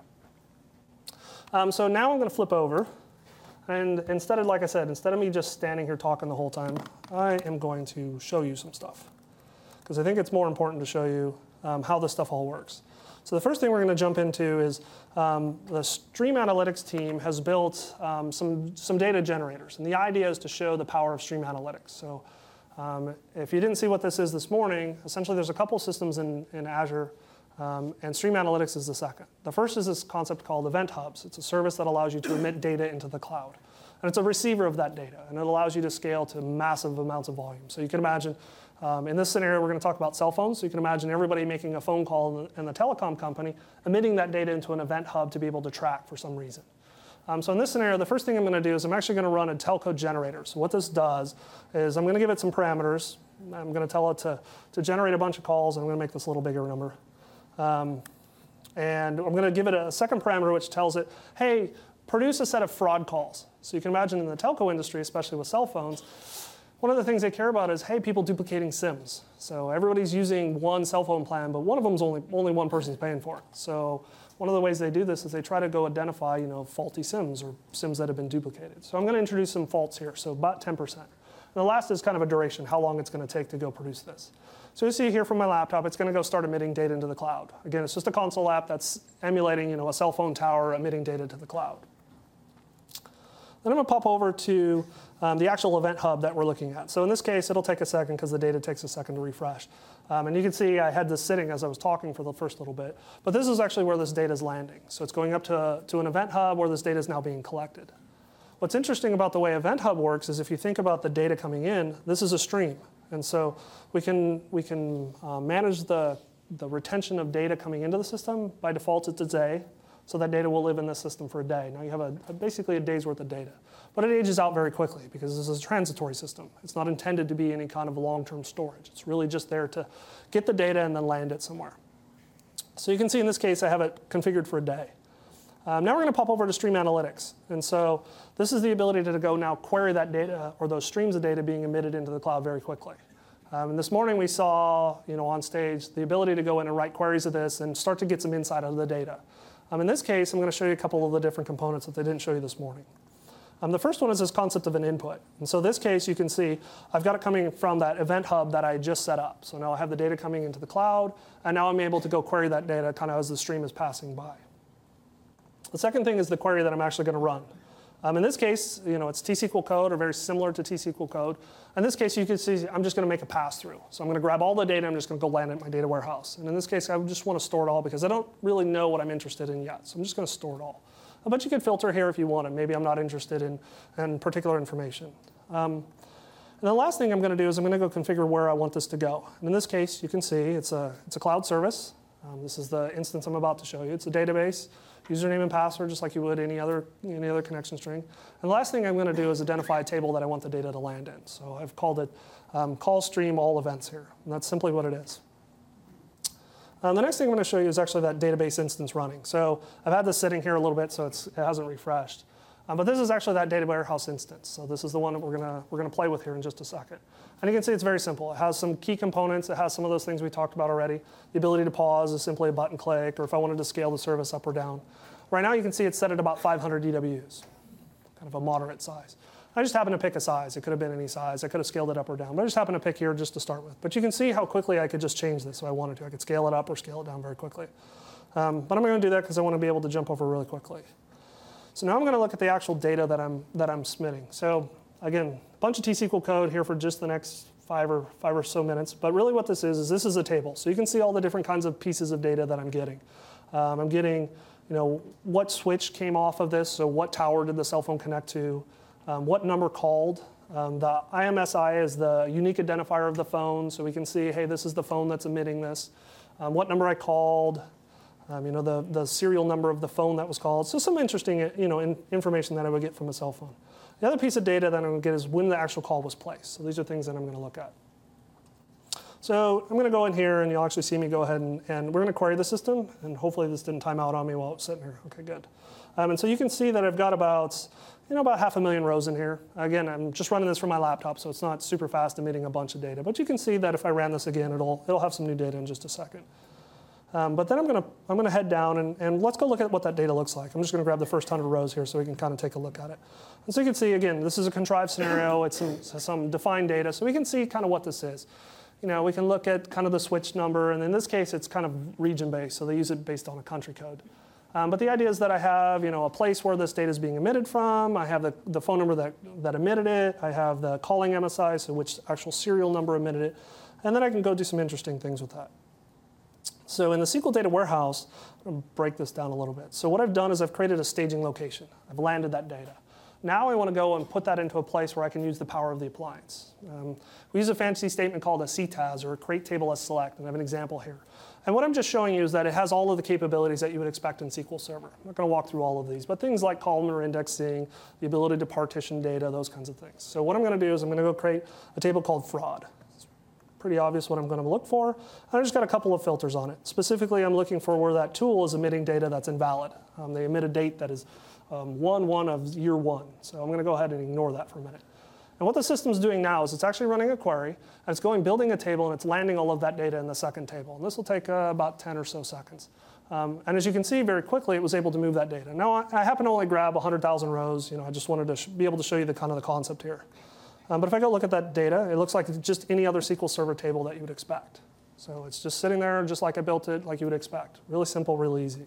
Um, so now I'm going to flip over. And instead of, like I said, instead of me just standing here talking the whole time, I am going to show you some stuff. Because I think it's more important to show you um, how this stuff all works. So the first thing we're going to jump into is um, the Stream Analytics team has built um, some, some data generators. And the idea is to show the power of Stream Analytics. So um, if you didn't see what this is this morning, essentially there's a couple systems in, in Azure, um, and Stream Analytics is the second. The first is this concept called Event Hubs. It's a service that allows you to emit data into the cloud. And it's a receiver of that data, and it allows you to scale to massive amounts of volume. So you can imagine, um, in this scenario, we're going to talk about cell phones. So you can imagine everybody making a phone call in the, in the telecom company, emitting that data into an event hub to be able to track for some reason. Um, so in this scenario, the first thing I'm going to do is I'm actually going to run a telco generator. So what this does is I'm going to give it some parameters. I'm going to tell it to, to generate a bunch of calls. I'm going to make this a little bigger number. Um, and I'm going to give it a second parameter which tells it, hey, produce a set of fraud calls. So you can imagine in the telco industry, especially with cell phones, one of the things they care about is, hey, people duplicating SIMs. So everybody's using one cell phone plan, but one of them's only, only one person's paying for it. So one of the ways they do this is they try to go identify, you know, faulty SIMs or SIMs that have been duplicated. So I'm going to introduce some faults here, so about ten percent. And the last is kind of a duration, how long it's going to take to go produce this. So you see here from my laptop, it's going to go start emitting data into the cloud. Again, it's just a console app that's emulating, you know, a cell phone tower emitting data to the cloud. Then I'm going to pop over to um, the actual event hub that we're looking at. So in this case, it'll take a second because the data takes a second to refresh. Um, and you can see I had this sitting as I was talking for the first little bit. But this is actually where this data is landing. So it's going up to, to an event hub where this data is now being collected. What's interesting about the way Event Hub works is if you think about the data coming in, this is a stream. And so we can, we can uh, manage the, the retention of data coming into the system. By default, it's a day. So that data will live in the system for a day. Now you have a, a, basically a day's worth of data. But it ages out very quickly because this is a transitory system. It's not intended to be any kind of long-term storage. It's really just there to get the data and then land it somewhere. So you can see in this case, I have it configured for a day. Um, now we're going to pop over to Stream Analytics. And so this is the ability to go now query that data or those streams of data being emitted into the cloud very quickly. Um, and this morning we saw, you know, on stage the ability to go in and write queries of this and start to get some insight out of the data. Um, in this case, I'm going to show you a couple of the different components that they didn't show you this morning. Um, the first one is this concept of an input. And so this case, you can see I've got it coming from that event hub that I just set up. So now I have the data coming into the cloud, and now I'm able to go query that data kind of as the stream is passing by. The second thing is the query that I'm actually going to run. Um, in this case, you know, it's T S Q L code or very similar to T S Q L code. In this case, you can see I'm just going to make a pass-through. So I'm going to grab all the data. I'm just going to go land it in my data warehouse. And in this case, I just want to store it all because I don't really know what I'm interested in yet. So I'm just going to store it all. But you can filter here if you want it. Maybe I'm not interested in, in particular information. Um, and the last thing I'm going to do is I'm going to go configure where I want this to go. And in this case, you can see it's a, it's a cloud service. Um, this is the instance I'm about to show you. It's a database, username and password, just like you would any other, any other connection string. And the last thing I'm going to do is identify a table that I want the data to land in. So I've called it um, call stream all events here. And that's simply what it is. Um, the next thing I'm going to show you is actually that database instance running. So I've had this sitting here a little bit, so it's, it hasn't refreshed. Um, but this is actually that data warehouse instance. So this is the one that we're going to we're going to play with here in just a second. And you can see it's very simple. It has some key components. It has some of those things we talked about already. The ability to pause is simply a button click, or if I wanted to scale the service up or down. Right now you can see it's set at about five hundred D W Us, kind of a moderate size. I just happened to pick a size. It could have been any size. I could have scaled it up or down. But I just happened to pick here just to start with. But you can see how quickly I could just change this if I wanted to. I could scale it up or scale it down very quickly. Um, but I'm going to do that because I want to be able to jump over really quickly. So now I'm going to look at the actual data that I'm, that I'm submitting. So again, a bunch of T S Q L code here for just the next five or, five or so minutes. But really what this is, is this is a table. So you can see all the different kinds of pieces of data that I'm getting. Um, I'm getting, you know, what switch came off of this. So what tower did the cell phone connect to? Um, what number called? Um, the I M S I is the unique identifier of the phone, so we can see, hey, this is the phone that's emitting this, um, what number I called, um, you know, the, the serial number of the phone that was called. So some interesting, you know, in, information that I would get from a cell phone. The other piece of data that I'm going to get is when the actual call was placed. So these are things that I'm going to look at. So I'm going to go in here, and you'll actually see me go ahead, and, and we're going to query the system, and hopefully this didn't time out on me while it was sitting here. Okay, good. Um, and so you can see that I've got about, you know, about half a million rows in here. Again, I'm just running this from my laptop, so it's not super fast emitting a bunch of data. But you can see that if I ran this again, it'll, it'll have some new data in just a second. Um, but then I'm going to I'm going to head down, and, and let's go look at what that data looks like. I'm just going to grab the first one hundred rows here so we can kind of take a look at it. And so you can see, again, this is a contrived scenario. It's some, some defined data, so we can see kind of what this is. You know, we can look at kind of the switch number, and in this case, it's kind of region-based, so they use it based on a country code. Um, but the idea is that I have, you know, a place where this data is being emitted from. I have the, the phone number that, that emitted it. I have the calling M S I, so which actual serial number emitted it. And then I can go do some interesting things with that. So in the S Q L Data Warehouse, I'm going to break this down a little bit. So what I've done is I've created a staging location. I've landed that data. Now I want to go and put that into a place where I can use the power of the appliance. Um, we use a fancy statement called a C T A S, or a create table as select, and I have an example here. And what I'm just showing you is that it has all of the capabilities that you would expect in S Q L Server. I'm not going to walk through all of these, but things like columnar indexing, the ability to partition data, those kinds of things. So what I'm going to do is I'm going to go create a table called fraud. It's pretty obvious what I'm going to look for. And I just got a couple of filters on it. Specifically, I'm looking for where that tool is emitting data that's invalid. Um, they emit a date that is um, one one of year one. So I'm going to go ahead and ignore that for a minute. And what the system's doing now is it's actually running a query, and it's going building a table, and it's landing all of that data in the second table. And this will take uh, about ten or so seconds. Um, and as you can see, very quickly, it was able to move that data. Now, I, I happen to only grab one hundred thousand rows. You know, I just wanted to sh be able to show you the kind of the concept here. Um, but if I go look at that data, it looks like just any other S Q L Server table that you would expect. So it's just sitting there just like I built it, like you would expect. Really simple, really easy.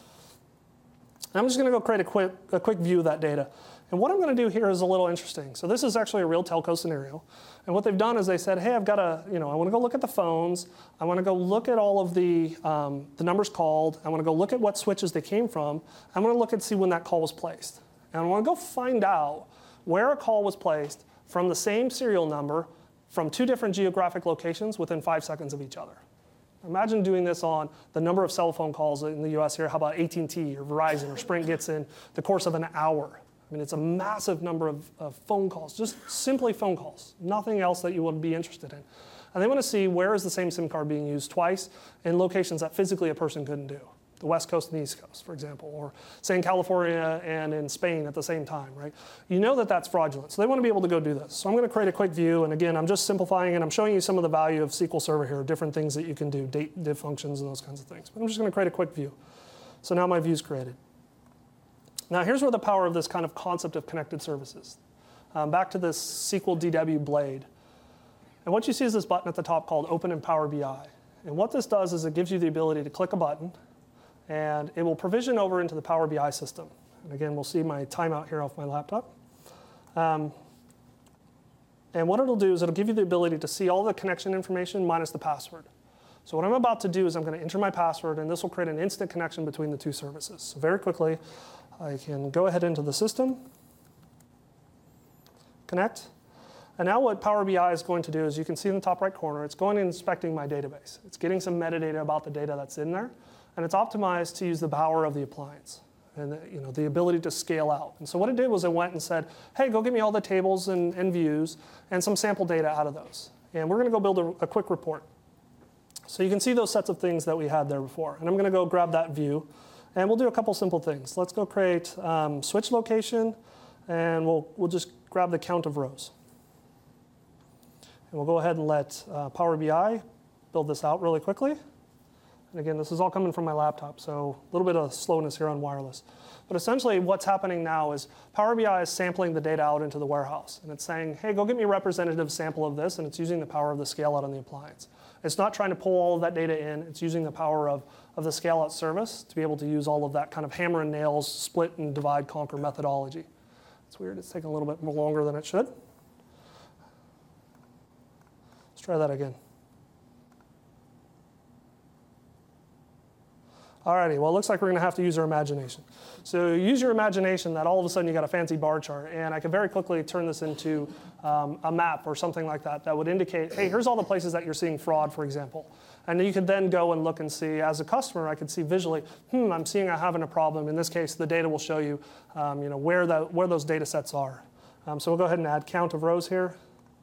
And I'm just going to go create a quick, a quick view of that data. And what I'm going to do here is a little interesting. So this is actually a real telco scenario. And what they've done is they said, hey, I've got a, you know, I want to go look at the phones. I want to go look at all of the, um, the numbers called. I want to go look at what switches they came from. I want to look and see when that call was placed. And I want to go find out where a call was placed from the same serial number from two different geographic locations within five seconds of each other. Imagine doing this on the number of cell phone calls in the U S here. How about A T and T or Verizon or Sprint gets in the course of an hour? I mean, it's a massive number of, of phone calls, just simply phone calls, nothing else that you would be interested in. And they want to see where is the same SIM card being used twice in locations that physically a person couldn't do. The West Coast and the East Coast, for example, or say in California and in Spain at the same time, right? You know that that's fraudulent, so they want to be able to go do this. So I'm going to create a quick view, and again, I'm just simplifying, and I'm showing you some of the value of S Q L Server here, different things that you can do, date, div functions, and those kinds of things. But I'm just going to create a quick view. So now my view's created. Now here's where the power of this kind of concept of connected services. Um, back to this S Q L D W blade. And what you see is this button at the top called Open in Power B I. And what this does is it gives you the ability to click a button, and it will provision over into the Power B I system. And again, we'll see my timeout here off my laptop. Um, and what it'll do is it'll give you the ability to see all the connection information minus the password. So what I'm about to do is I'm going to enter my password, and this will create an instant connection between the two services. So very quickly, I can go ahead into the system, connect. And now what Power B I is going to do is you can see in the top right corner, it's going and inspecting my database. It's getting some metadata about the data that's in there. And it's optimized to use the power of the appliance and the, you know, the ability to scale out. And so what it did was it went and said, hey, go get me all the tables and, and views and some sample data out of those. And we're going to go build a, a quick report. So you can see those sets of things that we had there before. And I'm going to go grab that view. And we'll do a couple simple things. Let's go create um, switch location, and we'll, we'll just grab the count of rows. And we'll go ahead and let uh, Power B I build this out really quickly. And again, this is all coming from my laptop, so a little bit of slowness here on wireless. But essentially what's happening now is Power B I is sampling the data out into the warehouse. And it's saying, hey, go get me a representative sample of this, and it's using the power of the scale out on the appliance. It's not trying to pull all of that data in. It's using the power of, of the scale out service to be able to use all of that kind of hammer and nails, split and divide, conquer methodology. It's weird. It's taking a little bit more longer than it should. Let's try that again. Alrighty, well, it looks like we're going to have to use our imagination. So use your imagination that all of a sudden you got a fancy bar chart, and I could very quickly turn this into um, a map or something like that that would indicate, hey, here's all the places that you're seeing fraud, for example. And you could then go and look and see, as a customer, I could see visually, hmm, I'm seeing I'm having a problem. In this case, the data will show you, um, you know, where, the, where those data sets are. Um, so we'll go ahead and add count of rows here.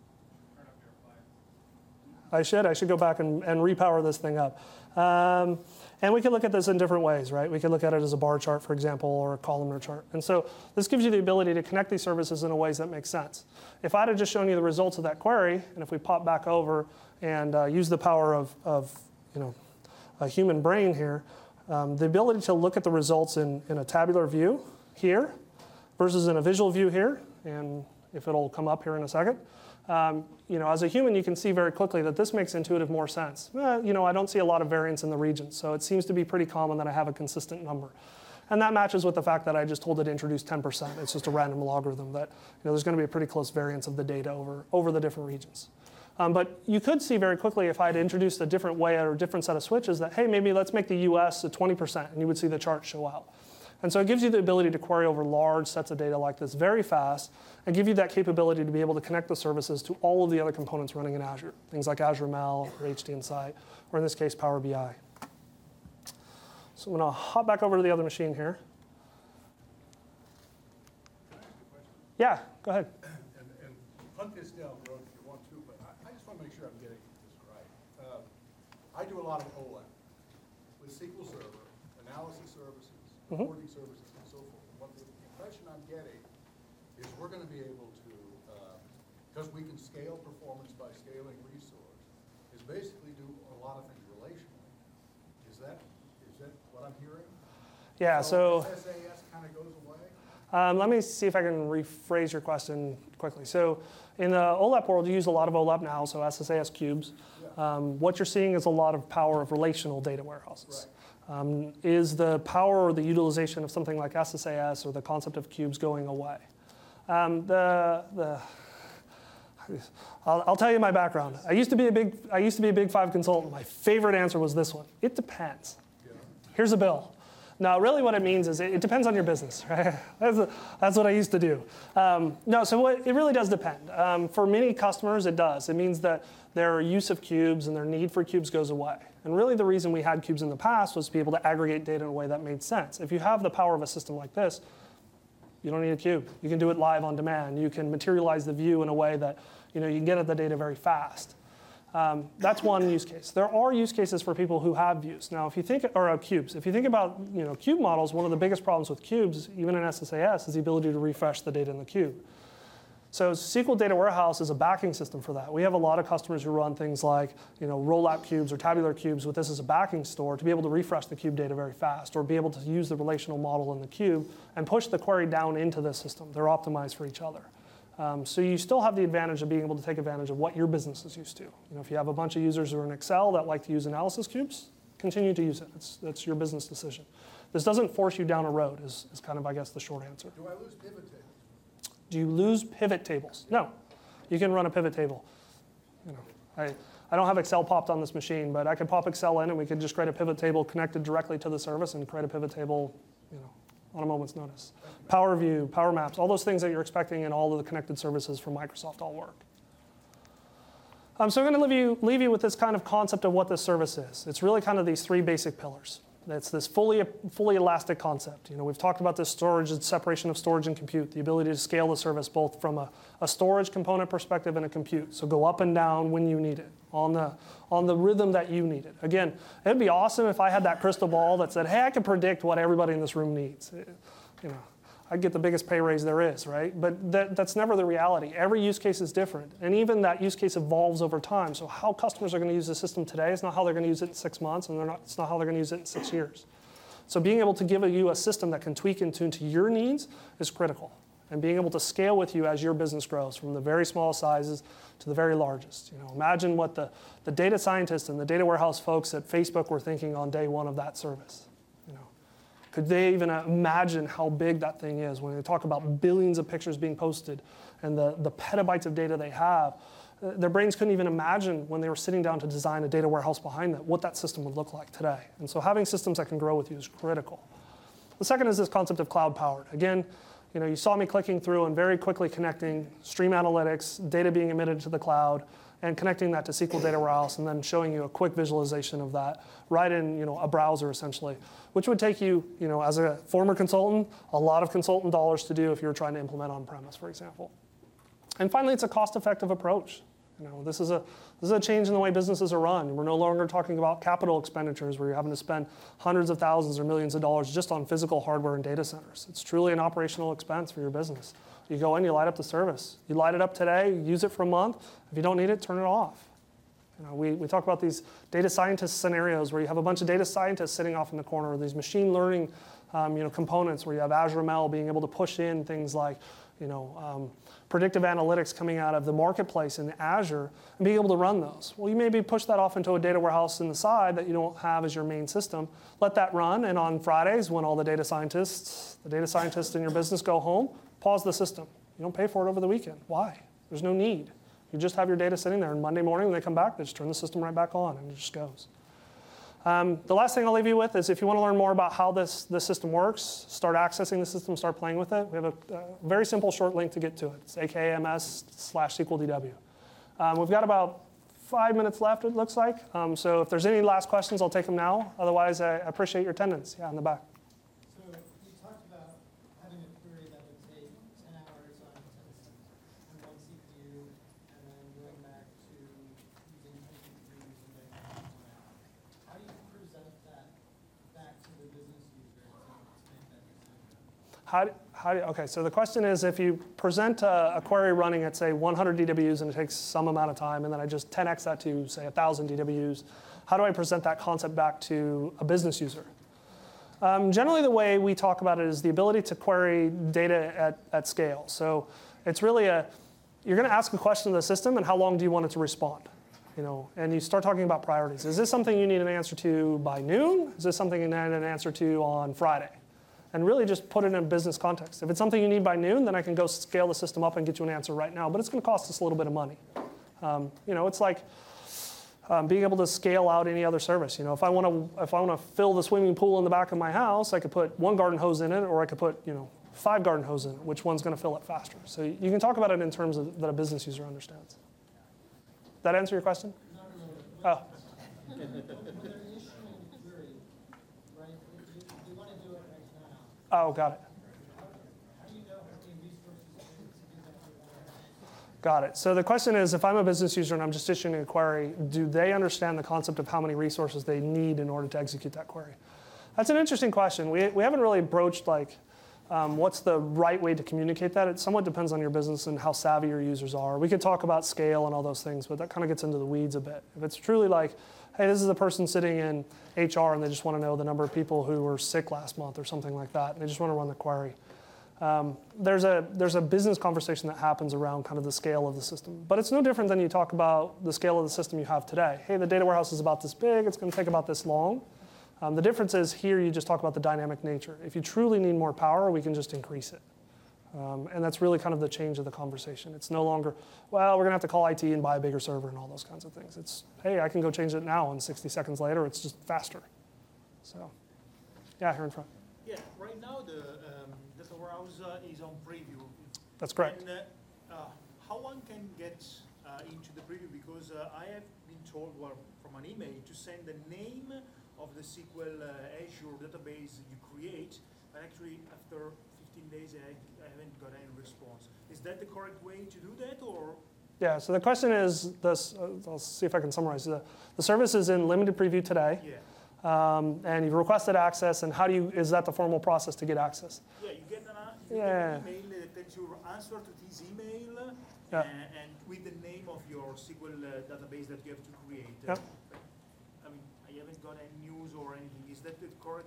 I should. I should go back and, and repower this thing up. Um, and we can look at this in different ways, right? We can look at it as a bar chart, for example, or a columnar chart. And so this gives you the ability to connect these services in ways that make sense. If I'd have just shown you the results of that query, and if we pop back over and uh, use the power of, of you know, a human brain here, um, the ability to look at the results in, in a tabular view here versus in a visual view here, and if it'll come up here in a second, Um, you know, as a human, you can see very quickly that this makes intuitive more sense. Eh, you know, I don't see a lot of variance in the regions, so it seems to be pretty common that I have a consistent number. And that matches with the fact that I just told it to introduce ten percent. It's just a random logarithm that, you know, there's going to be a pretty close variance of the data over, over the different regions. Um, but you could see very quickly if I had introduced a different way or a different set of switches that, hey, maybe let's make the U S at twenty percent, and you would see the chart show out. And so it gives you the ability to query over large sets of data like this very fast and give you that capability to be able to connect the services to all of the other components running in Azure, things like Azure M L or H D Insight, or in this case, Power B I. So I'm going to hop back over to the other machine here. Can I ask a question? Yeah, go ahead. And, and hunt this down the road if you want to, but I, I just want to make sure I'm getting this right. Uh, I do a lot of OLAP with S Q L Server, analysis services, Mm-hmm. reporting services, and so forth. What the impression I'm getting is we're going to be able to, because uh, we can scale performance by scaling resource, is basically do a lot of things relationally. Is that is that what I'm hearing? Yeah, so, S S A S kind of goes away? um, let me see if I can rephrase your question quickly. So in the OLAP world, you use a lot of OLAP now, so S S A S cubes. Yeah. Um, what you're seeing is a lot of power of relational data warehouses. Right. Um, is the power or the utilization of something like S S A S or the concept of cubes going away? Um, the, the, I'll, I'll tell you my background. I used to be a big, I used to be a Big Five consultant. My favorite answer was this one. It depends. Yeah. Here's a bill. Now, really what it means is it, it depends on your business, right? That's, a, that's what I used to do. Um, no, so what, it really does depend. Um, for many customers, it does. It means that their use of cubes and their need for cubes goes away. And really the reason we had cubes in the past was to be able to aggregate data in a way that made sense. If you have the power of a system like this, you don't need a cube. You can do it live on demand. You can materialize the view in a way that, you know, you can get at the data very fast. Um, that's one use case. There are use cases for people who have views. Now, if you think, or uh, cubes, if you think about, you know, cube models, one of the biggest problems with cubes, even in S S A S, is the ability to refresh the data in the cube. So S Q L Data Warehouse is a backing system for that. We have a lot of customers who run things like, you know, rollout cubes or tabular cubes with this as a backing store to be able to refresh the cube data very fast, or be able to use the relational model in the cube and push the query down into the system. They're optimized for each other. Um, so you still have the advantage of being able to take advantage of what your business is used to. You know, if you have a bunch of users who are in Excel that like to use analysis cubes, continue to use it. It's, that's your business decision. This doesn't force you down a road is, is kind of, I guess, the short answer. Do I lose pivot tables? Do you lose pivot tables? No. You can run a pivot table. You know, I, I don't have Excel popped on this machine, but I could pop Excel in and we could just create a pivot table connected directly to the service and create a pivot table, you know, on a moment's notice. Power View, Power Maps, all those things that you're expecting in all of the connected services from Microsoft all work. Um, so I'm going to leave you, leave you with this kind of concept of what this service is. It's really kind of these three basic pillars. It's this fully, fully elastic concept. You know, we've talked about this storage and separation of storage and compute, the ability to scale the service both from a, a storage component perspective and a compute. So go up and down when you need it, on the, on the rhythm that you need it. Again, it'd be awesome if I had that crystal ball that said, hey, I can predict what everybody in this room needs. You know, I'd get the biggest pay raise there is, right? But that, that's never the reality. Every use case is different. And even that use case evolves over time. So how customers are going to use the system today is not how they're going to use it in six months, and they're not, it's not how they're going to use it in six years. So being able to give you a system that can tweak and tune to your needs is critical. And being able to scale with you as your business grows, from the very small sizes to the very largest. You know, imagine what the, the data scientists and the data warehouse folks at Facebook were thinking on day one of that service. Could they even imagine how big that thing is when they talk about billions of pictures being posted and the, the petabytes of data they have? uh, their brains couldn't even imagine when they were sitting down to design a data warehouse behind that, what that system would look like today. And so having systems that can grow with you is critical. The second is this concept of cloud powered. Again, you know, you saw me clicking through and very quickly connecting stream analytics, data being emitted to the cloud, and connecting that to S Q L Data Warehouse, and then showing you a quick visualization of that right in, you know, a browser essentially, which would take you, you know, as a former consultant, a lot of consultant dollars to do if you were trying to implement on-premise, for example. And finally, it's a cost-effective approach. You know, this is a this is a change in the way businesses are run. We're no longer talking about capital expenditures where you're having to spend hundreds of thousands or millions of dollars just on physical hardware and data centers. It's truly an operational expense for your business. You go in, you light up the service. You light it up today, use it for a month. If you don't need it, turn it off. You know, we, we talk about these data scientist scenarios where you have a bunch of data scientists sitting off in the corner, or these machine learning um, you know, components where you have Azure M L being able to push in things like you know, um, predictive analytics coming out of the marketplace in Azure and being able to run those. Well, you maybe push that off into a data warehouse in the side that you don't have as your main system. Let that run, and on Fridays when all the data scientists, the data scientists in your business go home, pause the system. You don't pay for it over the weekend. Why? There's no need. You just have your data sitting there, and Monday morning when they come back, they just turn the system right back on, and it just goes. Um, the last thing I'll leave you with is if you want to learn more about how this, this system works, start accessing the system, start playing with it, we have a, a very simple short link to get to it. It's A K A M S slash S Q L D W. Um, we've got about five minutes left, it looks like. Um, so if there's any last questions, I'll take them now. Otherwise, I appreciate your attendance. Yeah, in the back. So you talked about having a query that would take ten hours on ten and one C P U, and then going back to using ten C P Us and then one hour. How do you present that back to the business user to make that decision? How, do- how, do- okay, so the question is if you present a, a query running at, say, one hundred D W Us and it takes some amount of time, and then I just ten X that to, say, one thousand D W Us, how do I present that concept back to a business user? Um, generally, the way we talk about it is the ability to query data at, at scale. So it's really a, you're going to ask a question to the system, and how long do you want it to respond? You know, and you start talking about priorities. Is this something you need an answer to by noon? Is this something you need an answer to on Friday? And really just put it in a business context. If it's something you need by noon, then I can go scale the system up and get you an answer right now, but it's going to cost us a little bit of money. Um, you know, it's like um, being able to scale out any other service. You know, if I want to, if I want to fill the swimming pool in the back of my house, I could put one garden hose in it, or I could put, you know, five garden hoses in it. Which one's going to fill it faster? So you can talk about it in terms of, that a business user understands. That answer your question? No, no, no. Oh. When they're issuing a query, right, you, you want to do it right now. Oh, got it. How do you know how many resources to do that for? Got it. So the question is, if I'm a business user and I'm just issuing a query, do they understand the concept of how many resources they need in order to execute that query? That's an interesting question. We, we haven't really broached like, um, what's the right way to communicate that? It somewhat depends on your business and how savvy your users are. We could talk about scale and all those things, but that kind of gets into the weeds a bit. If it's truly like, hey, this is a person sitting in H R and they just want to know the number of people who were sick last month or something like that, and they just want to run the query. Um, there's a there's a business conversation that happens around kind of the scale of the system. But it's no different than you talk about the scale of the system you have today. Hey, the data warehouse is about this big, it's going to take about this long. Um, the difference is here you just talk about the dynamic nature. If you truly need more power, we can just increase it. Um, and that's really kind of the change of the conversation. It's no longer, well, we're going to have to call I T and buy a bigger server and all those kinds of things. It's, hey, I can go change it now, and sixty seconds later, it's just faster. So, yeah, here in front. Yeah, right now the um, data warehouse uh, is on preview. That's correct. And uh, uh, how one can get uh, into the preview? Because uh, I have been told well, from an email to send the name of the S Q L uh, Azure database you create, and actually after fifteen days I, I haven't got any response. Is that the correct way to do that, or? Yeah, so the question is this, uh, I'll see if I can summarize. The, the service is in limited preview today. Yeah. Um, and you've requested access, and how do you, is that the formal process to get access? Yeah, you get an, uh, you Yeah. get an email that tells you answer to this email, Yeah. uh, and with the name of your S Q L uh, database that you have to create. Yep. Uh, I mean, I haven't got any news or anything. Is that the correct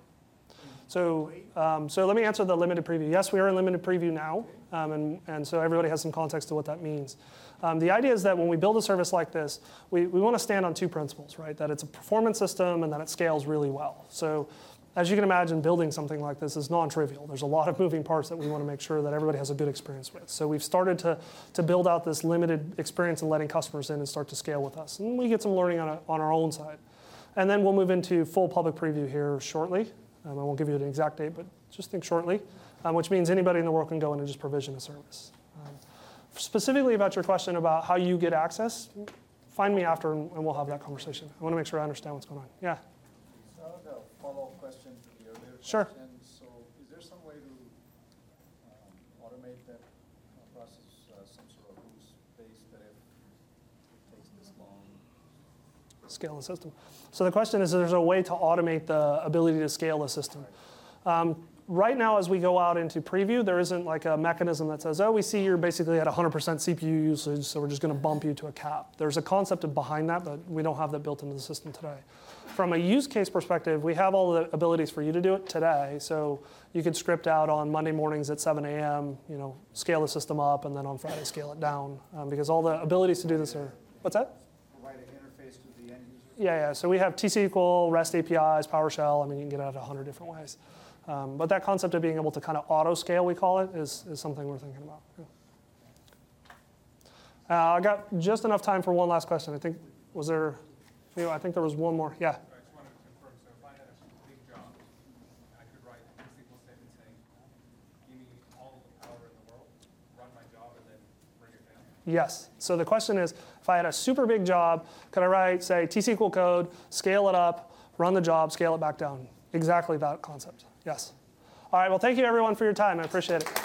So, um, so let me answer the limited preview. Yes, we are in limited preview now, um, and, and so everybody has some context to what that means. Um, the idea is that when we build a service like this, we, we want to stand on two principles, right? That it's a performance system and that it scales really well. So as you can imagine, building something like this is non-trivial. There's a lot of moving parts that we want to make sure that everybody has a good experience with. So we've started to, to build out this limited experience in letting customers in and start to scale with us. And we get some learning on, a, on our own side. And then we'll move into full public preview here shortly. Um, I won't give you an exact date, but just think shortly, um, which means anybody in the world can go in and just provision a service. Um, specifically about your question about how you get access, find me after and, and we'll have that conversation. I want to make sure I understand what's going on. Yeah? So I have a follow-up question to the earlier Sure. question. So is there some way to um, automate that uh, process, uh, some sort of rules-based that if it takes this long? Scale the system. So the question is, there's a way to automate the ability to scale the system. Um, right now, as we go out into preview, there isn't like a mechanism that says, oh, we see you're basically at one hundred percent C P U usage, so we're just going to bump you to a cap. There's a concept behind that, but we don't have that built into the system today. From a use case perspective, we have all the abilities for you to do it today. So you could script out on Monday mornings at seven a.m., you know, scale the system up, and then on Friday scale it down, um, because all the abilities to do this are, what's that? Provide an interface to the end user? Yeah, yeah. So we have T S Q L, REST A P Is, PowerShell. I mean, you can get it out a hundred different ways. Um, but that concept of being able to kind of auto scale, we call it, is, is something we're thinking about. Yeah. Uh, I got just enough time for one last question. I think, was there, you know, I think there was one more. Yeah. I just wanted to confirm, so if I had a big job, I could write a S Q L statement saying, give me all the power in the world, run my job, and then bring it down? Yes. So the question is, if I had a super big job, could I write, say, T S Q L code, scale it up, run the job, scale it back down? Exactly that concept. Yes. All right. Well, thank you, everyone, for your time. I appreciate it.